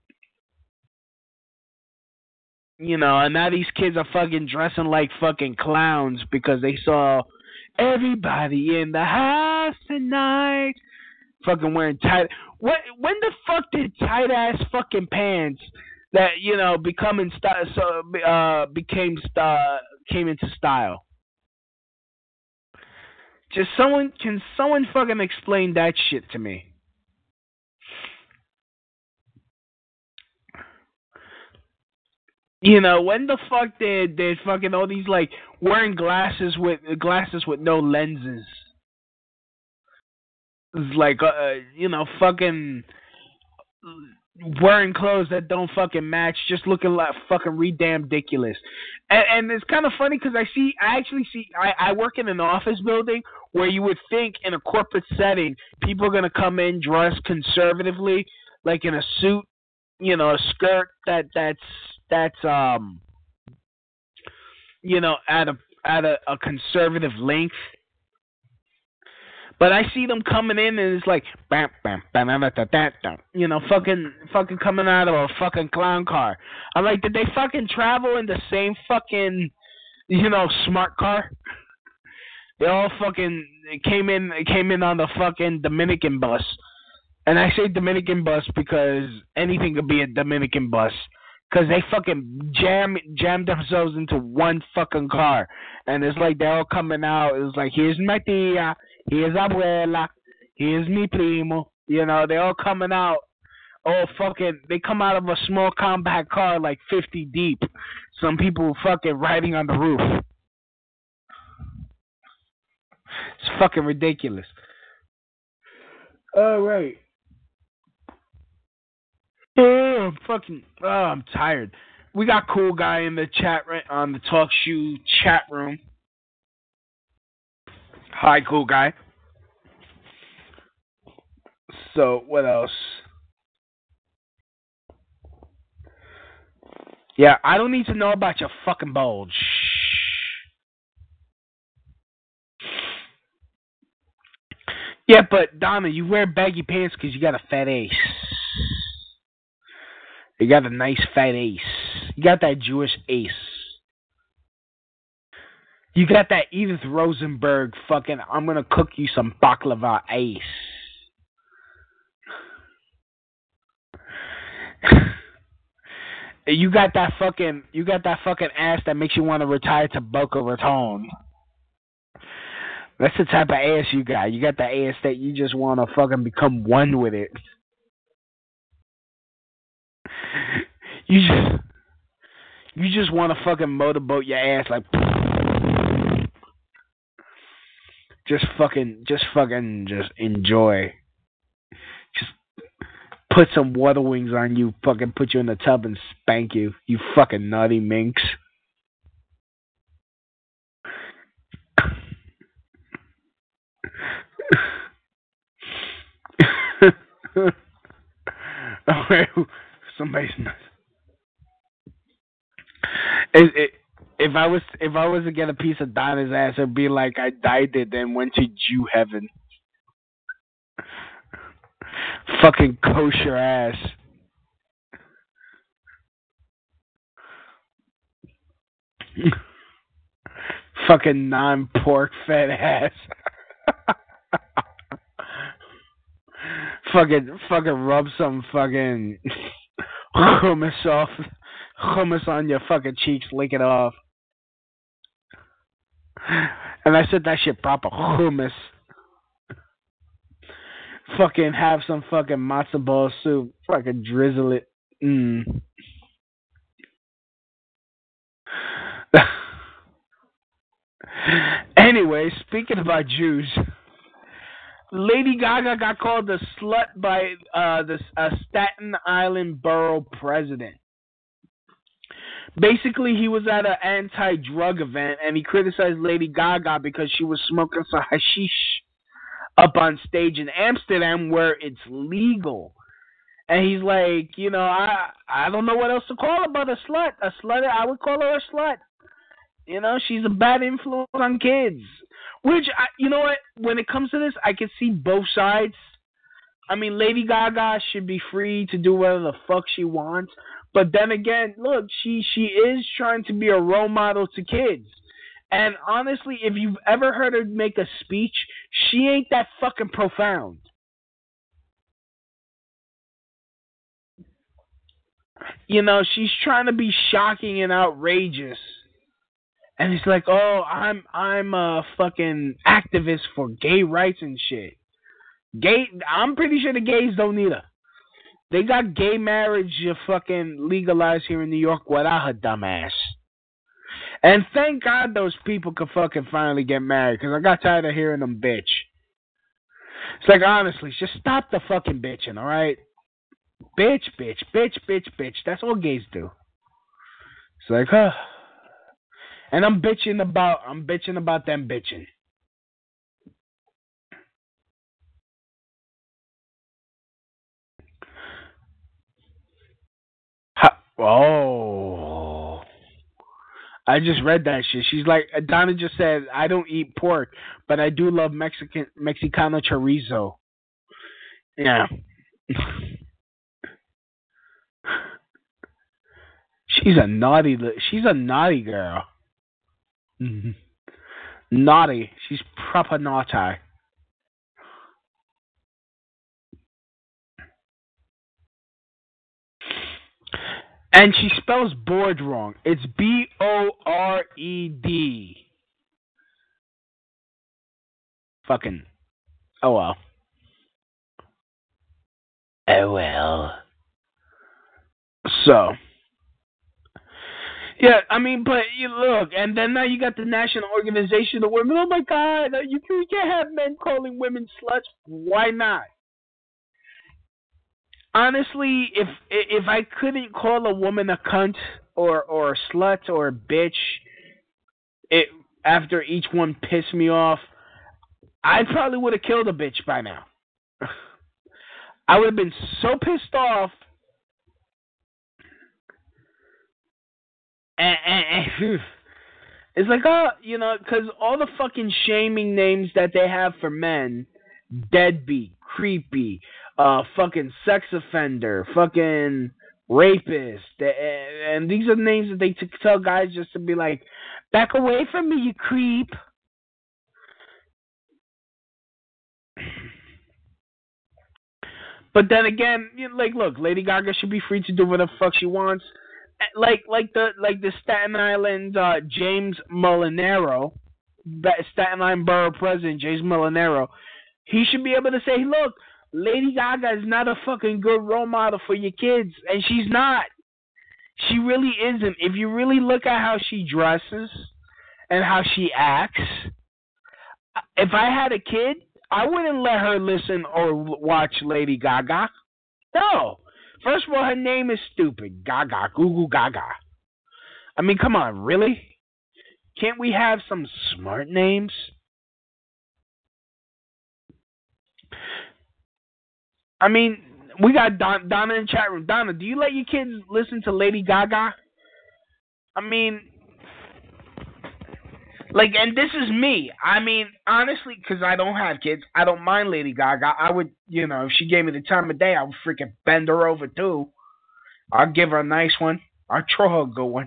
You know, and now these kids are fucking dressing like fucking clowns because they saw everybody in the house tonight fucking wearing tight. What? When the fuck did tight ass fucking pants that, you know, becoming st- so uh became st- came into style? Just someone, can someone fucking explain that shit to me? You know, when the fuck did did fucking all these like wearing glasses with glasses with no lenses? It's like uh, you know, fucking wearing clothes that don't fucking match, just looking like fucking re-damn ridiculous. And, and it's kind of funny because I see, I actually see, I, I work in an office building where you would think in a corporate setting, people are going to come in dressed conservatively, like in a suit, you know, a skirt that that's, that's, um, you know, at a, at a, a conservative length. But I see them coming in and it's like, bam, bam, bam, bam, bam, bam, bam, you know, fucking, fucking coming out of a fucking clown car. I'm like, did they fucking travel in the same fucking, you know, smart car? They all fucking came in, came in on the fucking Dominican bus. And I say Dominican bus because anything could be a Dominican bus. Because they fucking jam jammed themselves into one fucking car. And it's like they're all coming out. It's like, here's my tia. Here's abuela. Here's mi primo. You know, they all coming out. Oh, fucking, they come out of a small compact car like fifty deep. Some people fucking riding on the roof. It's fucking ridiculous. All right. Oh, I'm fucking, oh, I'm tired. We got Cool Guy in the chat, right, on the Talk Shoe chat room. Hi, Cool Guy. So, what else? Yeah, I don't need to know about your fucking bulge. Yeah, but Donna, you wear baggy pants because you got a fat ace. You got a nice fat ace. You got that Jewish ace. You got that Edith Rosenberg fucking, I'm going to cook you some baklava ace. You got that fucking, you got that fucking ass that makes you want to retire to Boca Raton. That's the type of ass you got. You got the ass that you just want to fucking become one with it. You just, you just want to fucking motorboat your ass like, just fucking, just fucking, just enjoy. Just put some water wings on you, fucking put you in the tub and spank you. You fucking naughty minx. Okay, somebody's nuts. It, it, if I was if I was to get a piece of Donna's ass, it'd be like I died it, then went to Jew heaven. Fucking kosher ass. Fucking non-pork fed ass. fucking fucking rub some fucking hummus off. Hummus on your fucking cheeks, lick it off. And I said that shit proper. Hummus. Fucking have some fucking matzo ball soup. Fucking drizzle it. Mmm. Anyway, speaking about Jews, Lady Gaga got called a slut by uh, the uh, Staten Island borough president. Basically, he was at an anti-drug event, and he criticized Lady Gaga because she was smoking some hashish up on stage in Amsterdam where it's legal. And he's like, you know, I I don't know what else to call her but a slut. A slut, I would call her a slut. You know, she's a bad influence on kids. Which, I, you know what, when it comes to this, I can see both sides. I mean, Lady Gaga should be free to do whatever the fuck she wants. But then again, look, she, she is trying to be a role model to kids. And honestly, if you've ever heard her make a speech, she ain't that fucking profound. You know, she's trying to be shocking and outrageous. And it's like, oh, I'm I'm a fucking activist for gay rights and shit. Gay, I'm pretty sure the gays don't need her. They got gay marriage fucking legalized here in New York without her dumb ass. And thank God those people could fucking finally get married, because I got tired of hearing them bitch. It's like, honestly, just stop the fucking bitching, alright? Bitch, bitch, bitch, bitch, bitch. That's all gays do. It's like, huh. And I'm bitching about, I'm bitching about them bitching. Ha- oh. I just read that shit. She's like, Donna just said, I don't eat pork, but I do love Mexican Mexicano chorizo. Yeah. She's a naughty, she's a naughty girl. Mm-hmm. Naughty. She's proper naughty. And she spells bored wrong. It's B O R E D. Fucking. Oh well. Oh well. So. Yeah, I mean, but you look, and then now you got the National Organization of Women. Oh my God, you can't have men calling women sluts. Why not? Honestly, if if I couldn't call a woman a cunt or or a slut or a bitch, it after each one pissed me off, I probably would have killed a bitch by now. I would have been so pissed off. And, and, and it's like, oh, you know, because all the fucking shaming names that they have for men, deadbeat, creepy, uh, fucking sex offender, fucking rapist, and these are names that they t- tell guys just to be like, back away from me, you creep. But then again, you know, like, look, Lady Gaga should be free to do whatever the fuck she wants. like like the like the Staten Island uh, James Molinaro, Staten Island Borough President James Molinaro, he should be able to say, look, Lady Gaga is not a fucking good role model for your kids, and she's not. She really isn't. If you really look at how she dresses and how she acts, if I had a kid, I wouldn't let her listen or watch Lady Gaga. No. First of all, her name is stupid. Gaga, Goo Goo Gaga. I mean, come on, really? Can't we have some smart names? I mean, we got Don, Donna in the chat room. Donna, do you let your kids listen to Lady Gaga? I mean, like, and this is me. I mean, honestly, because I don't have kids, I don't mind Lady Gaga. I would, you know, if she gave me the time of day, I would freaking bend her over, too. I'll give her a nice one. I'll throw her a good one.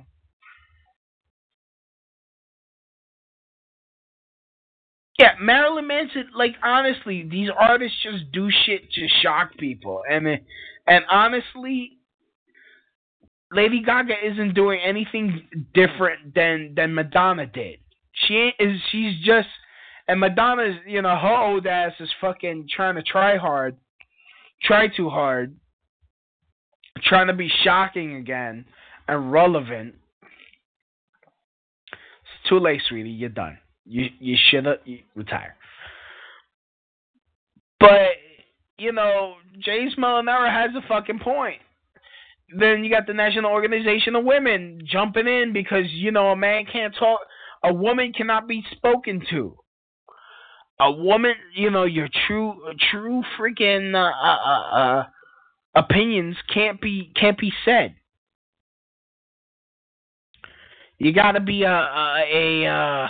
Yeah, Marilyn Manson, like, honestly, these artists just do shit to shock people. And, and honestly, Lady Gaga isn't doing anything different than, than Madonna did. She ain't, is, she's just, and Madonna's, you know, her old ass is fucking trying to try hard, try too hard, trying to be shocking again and relevant. It's too late, sweetie. You're done. You you should have retire. But, you know, James Molinaro has a fucking point. Then you got the National Organization of Women jumping in because, you know, a man can't talk, a woman cannot be spoken to. A woman, you know, your true true freaking uh, uh, uh, opinions can't be can't be said. You gotta be a a. a uh,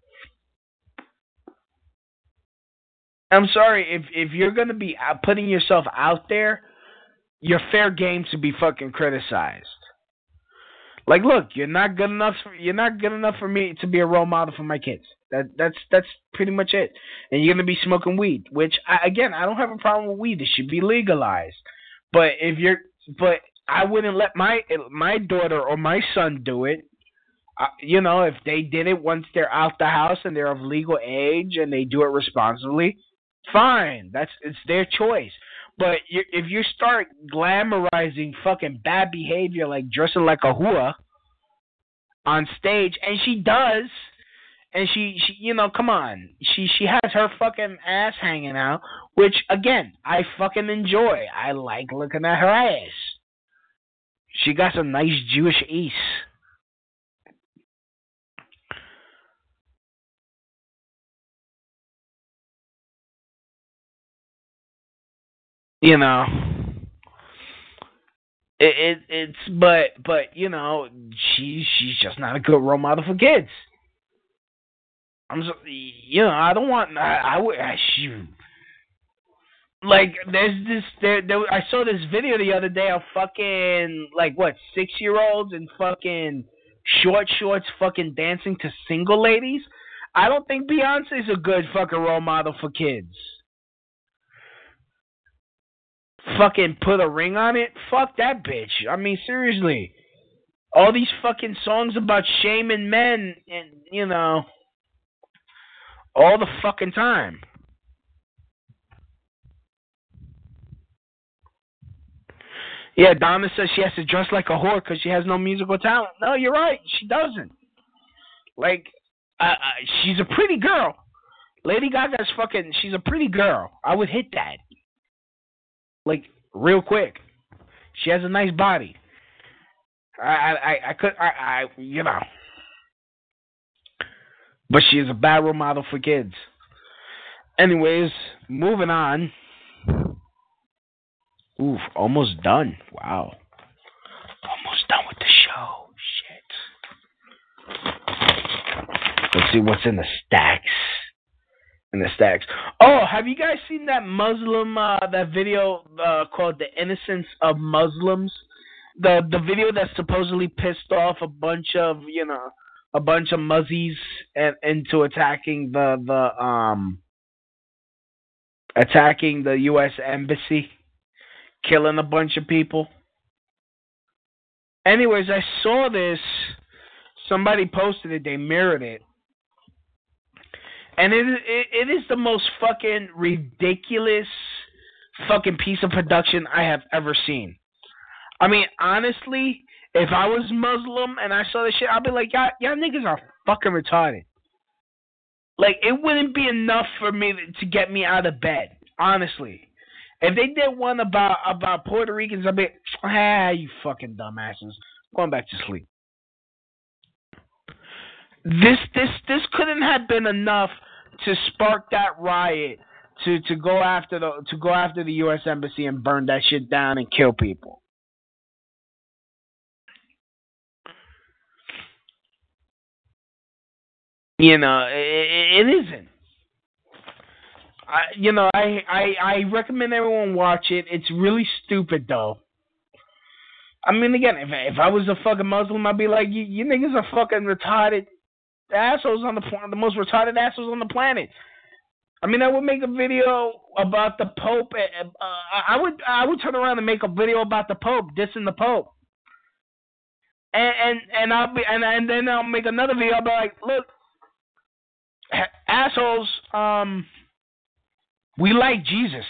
I'm sorry, if if you're gonna be putting yourself out there, you're fair game to be fucking criticized. Like, look, you're not good enough. For, you're not good enough for me to be a role model for my kids. That that's that's pretty much it. And you're gonna be smoking weed, which I, again, I don't have a problem with weed. It should be legalized. But if you're, but I wouldn't let my my daughter or my son do it. Uh, you know, if they did it once they're out the house and they're of legal age and they do it responsibly. Fine, that's it's their choice. But you, if you start glamorizing fucking bad behavior like dressing like a hua on stage, and she does, and she, she you know, come on, she she has her fucking ass hanging out, which again I fucking enjoy. I like looking at her ass. She got some nice Jewish ease. You know, it, it it's but but you know she she's just not a good role model for kids. I'm so, you know I don't want I, I would I, shoot like there's this there, there I saw this video the other day of fucking like what six year olds and fucking short shorts fucking dancing to single ladies. I don't think Beyonce's a good fucking role model for kids. Fucking put a ring on it? Fuck that bitch. I mean, seriously. All these fucking songs about shaming men and, you know, all the fucking time. Yeah, Donna says she has to dress like a whore because she has no musical talent. No, you're right. She doesn't. Like, uh, uh, she's a pretty girl. Lady Gaga's fucking, she's a pretty girl. I would hit that. Like, real quick. She has a nice body. I, I, I could, I, I, you know. But she is a bad role model for kids. Anyways, moving on. Oof, almost done. Wow. Almost done with the show. Shit. Let's see what's in the stacks. In the stacks. Oh, have you guys seen that Muslim, uh, that video uh, called The Innocence of Muslims? The the video that supposedly pissed off a bunch of, you know, a bunch of muzzies and into attacking the, the, um, attacking the U S Embassy, killing a bunch of people. Anyways, I saw this. Somebody posted it. They mirrored it. And it, it it is the most fucking ridiculous fucking piece of production I have ever seen. I mean, honestly, if I was Muslim and I saw this shit, I'd be like, y'all, y'all niggas are fucking retarded. Like, it wouldn't be enough for me to get me out of bed, honestly. If they did one about about Puerto Ricans, I'd be, ah, you fucking dumbasses, going back to sleep. This this this couldn't have been enough to spark that riot to, to go after the to go after the U S Embassy and burn that shit down and kill people. You know, it, it isn't. I you know I, I I recommend everyone watch it. It's really stupid though. I mean, again, if if I was a fucking Muslim, I'd be like, you, you niggas are fucking retarded assholes on the the most retarded assholes on the planet. I mean, I would make a video about the Pope. Uh, I would I would turn around and make a video about the Pope, dissing the Pope, and and, and I'll be and and then I'll make another video. I'll be like, look, assholes, um, we like Jesus.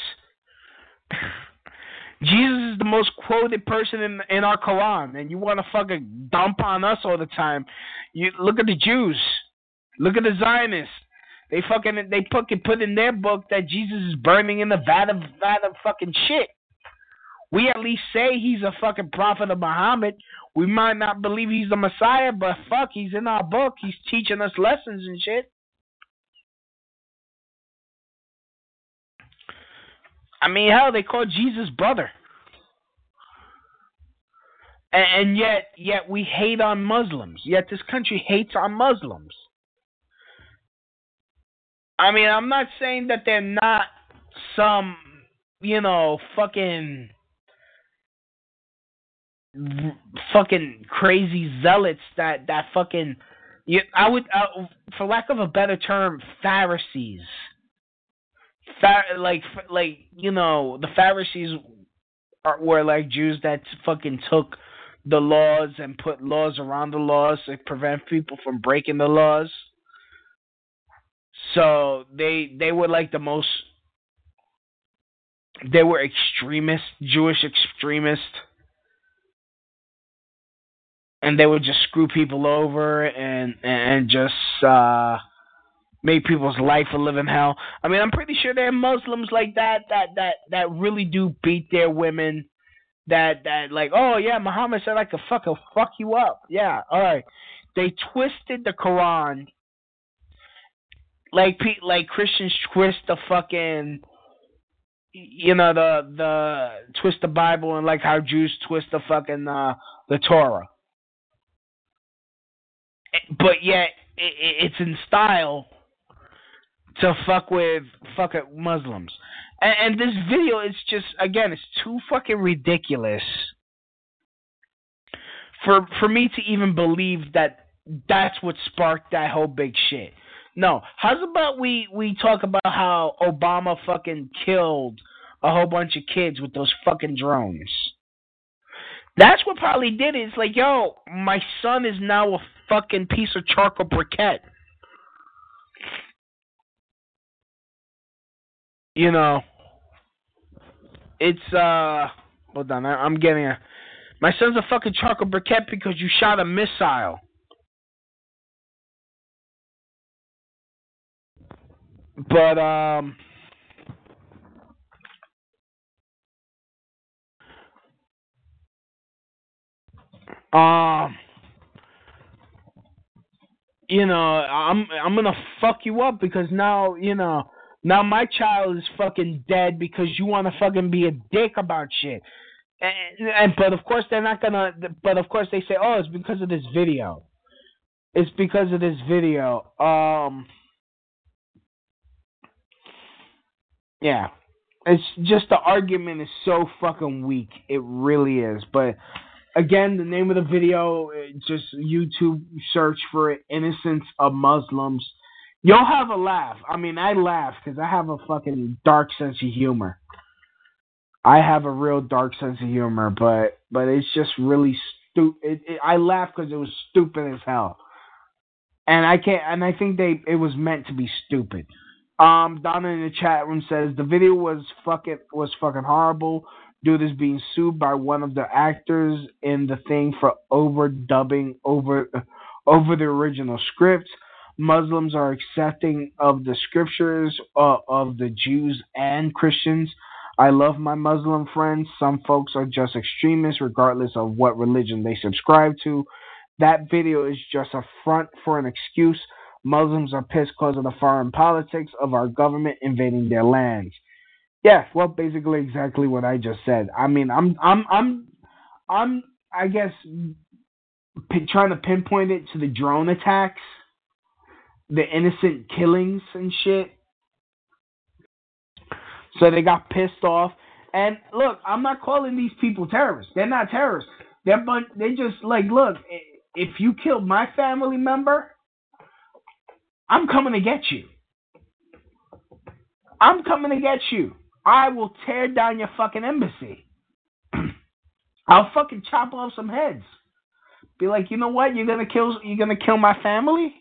Jesus is the most quoted person in in our Quran, and you want to fucking dump on us all the time. You look at the Jews, look at the Zionists. They fucking they fucking put in their book that Jesus is burning in the vat of vat of fucking shit. We at least say he's a fucking prophet of Muhammad. We might not believe he's the Messiah, but fuck, he's in our book. He's teaching us lessons and shit. I mean, hell, they call Jesus brother. And, and yet, yet we hate on Muslims. Yet this country hates on Muslims. I mean, I'm not saying that they're not some, you know, fucking, fucking crazy zealots that, that fucking, you, I would, uh, for lack of a better term, Pharisees. Fa- like, like you know, the Pharisees are, were like Jews that fucking took the laws and put laws around the laws to prevent people from breaking the laws. So they they were like the most, they were extremist, Jewish extremists, and they would just screw people over and and just uh, make people's life a living hell. I mean, I'm pretty sure there are Muslims like that that that that really do beat their women. That that like, oh yeah, Muhammad said I could fucking fuck you up. Yeah, all right. They twisted the Quran. Like like Christians twist the fucking, you know, the the twist the Bible, and like how Jews twist the fucking uh, the Torah. But yet it, it's in style to fuck with fuck with Muslims. And, and this video is just, again, it's too fucking ridiculous for for me to even believe that that's what sparked that whole big shit. No, how's about we, we talk about how Obama fucking killed a whole bunch of kids with those fucking drones? That's what probably did it. It's like, yo, my son is now a fucking piece of charcoal briquette. You know, it's, uh, hold on, I, I'm getting a, my son's a fucking charcoal briquette because you shot a missile. But, um, um, you know, I'm, I'm gonna fuck you up because now, you know, now my child is fucking dead because you want to fucking be a dick about shit. And, and, but of course they're not gonna, but of course they say, oh, it's because of this video. It's because of this video. Um, Yeah, it's just the argument is so fucking weak. It really is. But again, the name of the video, just YouTube search for it, Innocence of Muslims. You'll have a laugh. I mean, I laugh because I have a fucking dark sense of humor. I have a real dark sense of humor, but but it's just really stupid. I laughed because it was stupid as hell. And I can't. And I think they it was meant to be stupid. Um, Donna in the chat room says the video was fucking was fucking horrible. Dude is being sued by one of the actors in the thing for overdubbing over over the original script. Muslims are accepting of the scriptures uh, of the Jews and Christians. I love my Muslim friends. Some folks are just extremists regardless of what religion they subscribe to. That video is just a front for an excuse. Muslims are pissed because of the foreign politics of our government invading their lands. Yeah, well, basically exactly what I just said. I mean, I'm, I'm, I'm, I'm, I guess, p- trying to pinpoint it to the drone attacks, the innocent killings and shit. So they got pissed off. And look, I'm not calling these people terrorists. They're not terrorists. They're but they just like, look, if you killed my family member, I'm coming to get you. I'm coming to get you. I will tear down your fucking embassy. I'll fucking chop off some heads. Be like, you know what? You're gonna kill. You're gonna kill my family.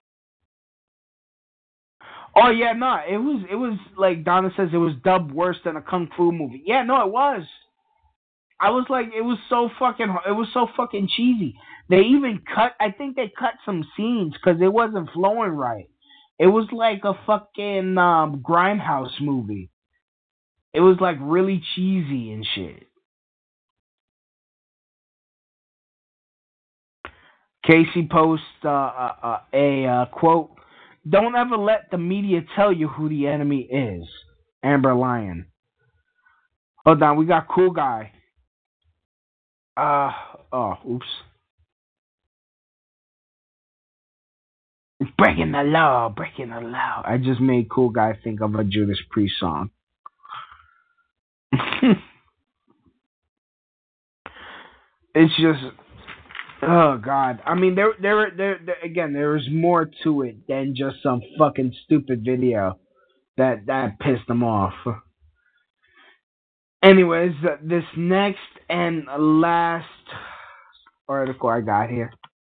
Oh yeah, no. It was. It was like Donna says. It was dubbed worse than a kung fu movie. Yeah, no, it was. I was like, it was so fucking. It was so fucking cheesy. They even cut. I think they cut some scenes because it wasn't flowing right. It was like a fucking um, Grindhouse movie. It was like really cheesy and shit. Casey posts uh, uh, uh, a uh, quote, "Don't ever let the media tell you who the enemy is." Amber Lion. Hold on, we got Cool Guy. Uh, oh, oops. Breaking the law, breaking the law. I just made Cool Guy think of a Judas Priest song. It's just, oh God. I mean, there, there, there, there. Again, there is more to it than just some fucking stupid video that that pissed them off. Anyways, this next and last article I got here.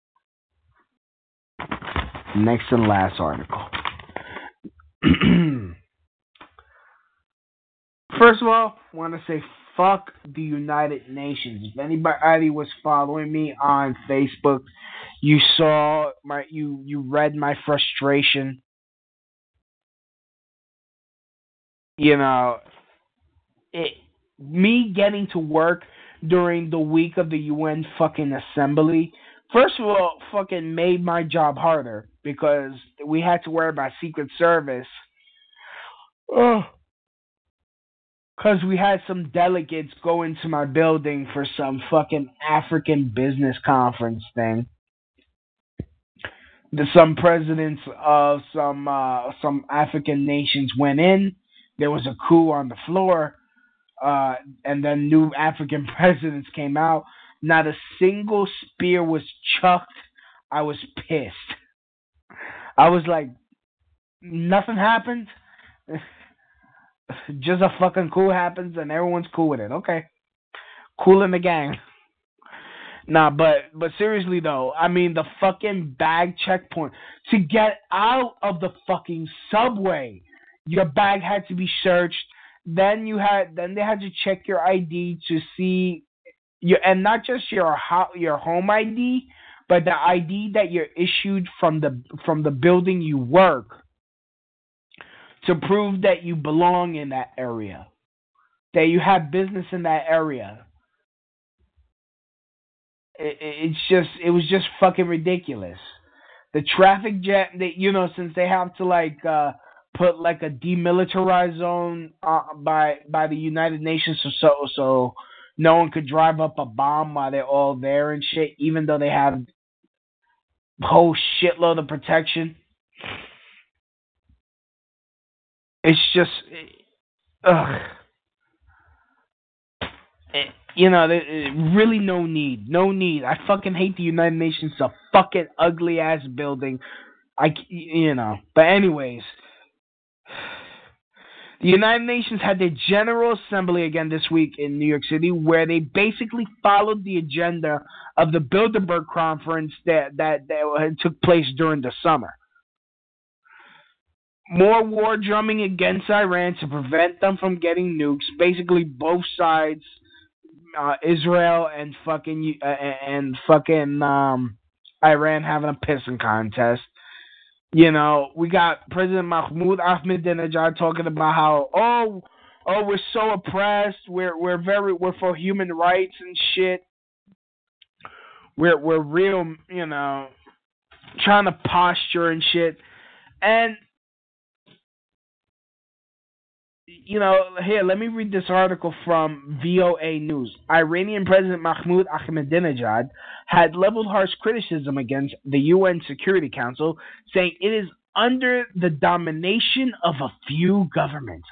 Next and last article. First of all, I want to say fuck the United Nations. If anybody was following me on Facebook, you saw my you you read my frustration. You know, it me getting to work during the week of the U N fucking assembly. First of all, fucking made my job harder because we had to worry about Secret Service. Oh. Because we had some delegates go into my building for some fucking African business conference thing. The, some presidents of some uh, some African nations went in. There was a coup on the floor. Uh, and then new African presidents came out. Not a single spear was chucked. I was pissed. I was like, nothing happened. Just a fucking coup happens and everyone's cool with it. Okay. Cool in the gang. Nah, but but seriously though, I mean the fucking bag checkpoint. To get out of the fucking subway, your bag had to be searched. Then you had then they had to check your I D to see your and not just your your home I D, but the I D that you're issued from the from the building you work, to prove that you belong in that area, that you have business in that area. It, it's just, it was just fucking ridiculous. The traffic jam, they, you know, since they have to like uh, put like a demilitarized zone uh, by by the United Nations, or so so no one could drive up a bomb while they're all there and shit, even though they have a whole shitload of protection. It's just, ugh. It, you know, there, really no need. No need. I fucking hate the United Nations. It's a fucking ugly ass building. I, you know. But anyways, The United Nations had their General Assembly again this week in New York City, where they basically followed the agenda of the Bilderberg Conference that, that, that took place during the summer. More war drumming against Iran to prevent them from getting nukes. Basically, both sides, uh, Israel and fucking uh, and fucking um, Iran, having a pissing contest. You know, we got President Mahmoud Ahmadinejad talking about how oh oh we're so oppressed, we're we're very we're for human rights and shit. We're we're real, you know, trying to posture and shit. And you know, here, let me read this article from V O A News. Iranian President Mahmoud Ahmadinejad had leveled harsh criticism against the U N Security Council, saying it is under the domination of a few governments.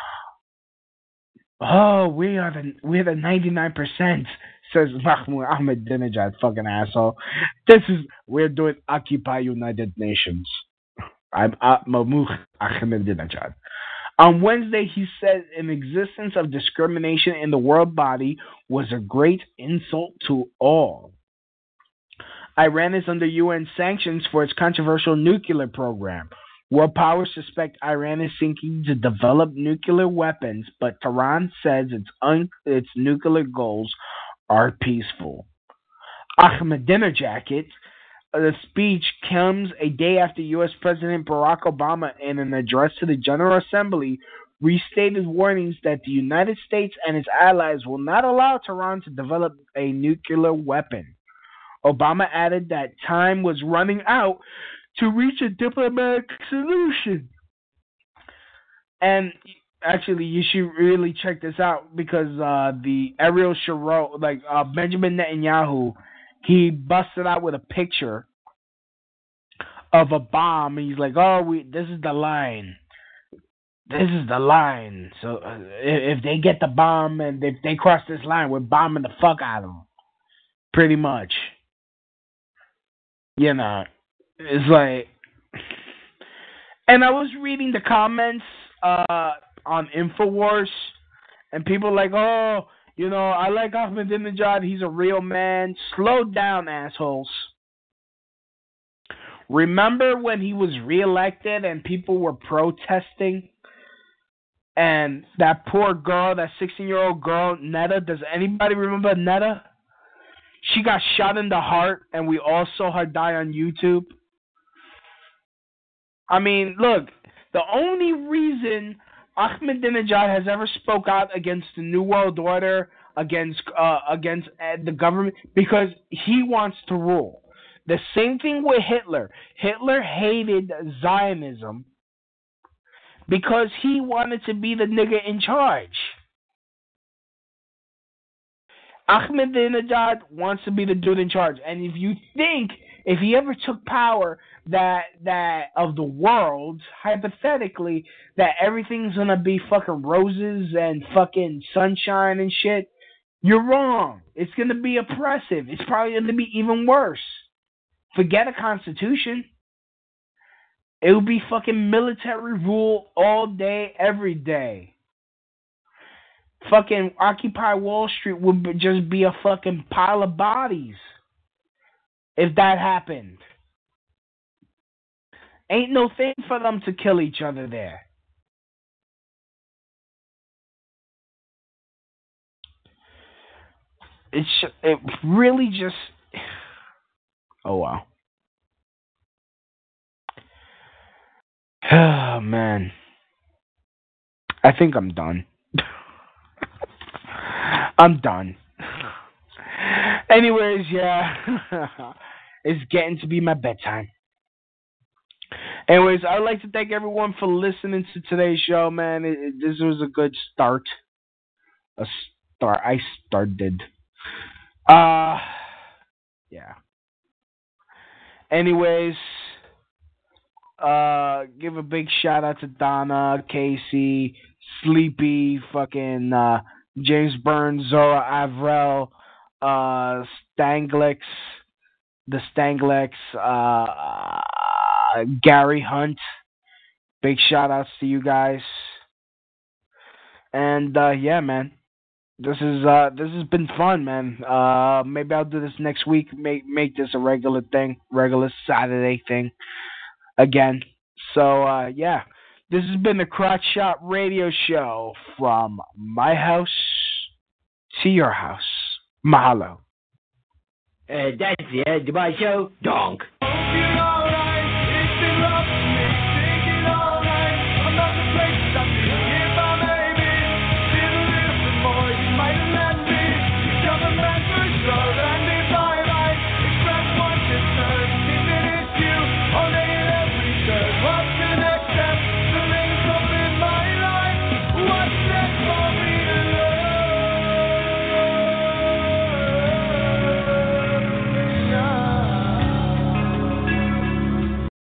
Oh, we are the we are the ninety-nine percent, says Mahmoud Ahmadinejad, fucking asshole. This is we're doing Occupy United Nations. I'm uh, Mahmoud Ahmadinejad. On Wednesday, he said an existence of discrimination in the world body was a great insult to all. Iran is under U N sanctions for its controversial nuclear program. World powers suspect Iran is seeking to develop nuclear weapons, but Tehran says its, un- its nuclear goals are peaceful. Ahmadinejad, the speech comes a day after U S President Barack Obama, in an address to the General Assembly, restated warnings that the United States and its allies will not allow Tehran to develop a nuclear weapon. Obama added that time was running out to reach a diplomatic solution. And actually, you should really check this out, because uh, the Ariel Sharon, like uh, Benjamin Netanyahu, he busted out with a picture of a bomb, and he's like, "Oh, we this is the line. This is the line. So uh, if, if they get the bomb and if they cross this line, we're bombing the fuck out of them." Pretty much. You know, it's like, and I was reading the comments uh, on InfoWars, and people are like, "Oh, you know, I like Ahmadinejad. He's a real man." Slow down, assholes. Remember when he was reelected and people were protesting? And that poor girl, that sixteen-year-old girl, Netta, does anybody remember Netta? She got shot in the heart, and we all saw her die on YouTube. I mean, look, the only reason Ahmadinejad has ever spoke out against the New World Order, against uh, against uh, the government, because he wants to rule. The same thing with Hitler. Hitler hated Zionism because he wanted to be the nigga in charge. Ahmadinejad wants to be the dude in charge. And if you think, if he ever took power that that of the world, hypothetically, that everything's going to be fucking roses and fucking sunshine and shit, you're wrong. It's going to be oppressive. It's probably going to be even worse. Forget a constitution. It will be fucking military rule all day, every day. Fucking Occupy Wall Street would just be a fucking pile of bodies if that happened. Ain't no thing for them to kill each other there. It's it really just. Oh wow. Oh man. I think I'm done. I'm done. Anyways, yeah. It's getting to be my bedtime. Anyways, I would like to thank everyone for listening to today's show, man. It, it, this was a good start. A start. I started. Uh, yeah. Anyways, uh, give a big shout out to Donna, Casey, Sleepy, fucking uh, James Burns, Zora Avril, uh, Stanglex, the Stanglex, uh, Gary Hunt. Big shout outs to you guys. And uh, yeah, man, this is uh, this has been fun, man. Uh, maybe I'll do this next week. Make make this a regular thing, regular Saturday thing again. So uh, yeah, this has been the Crotch Shot Radio Show from my house to your house. Mahalo. Uh, that's the uh, Dubai show. Donk.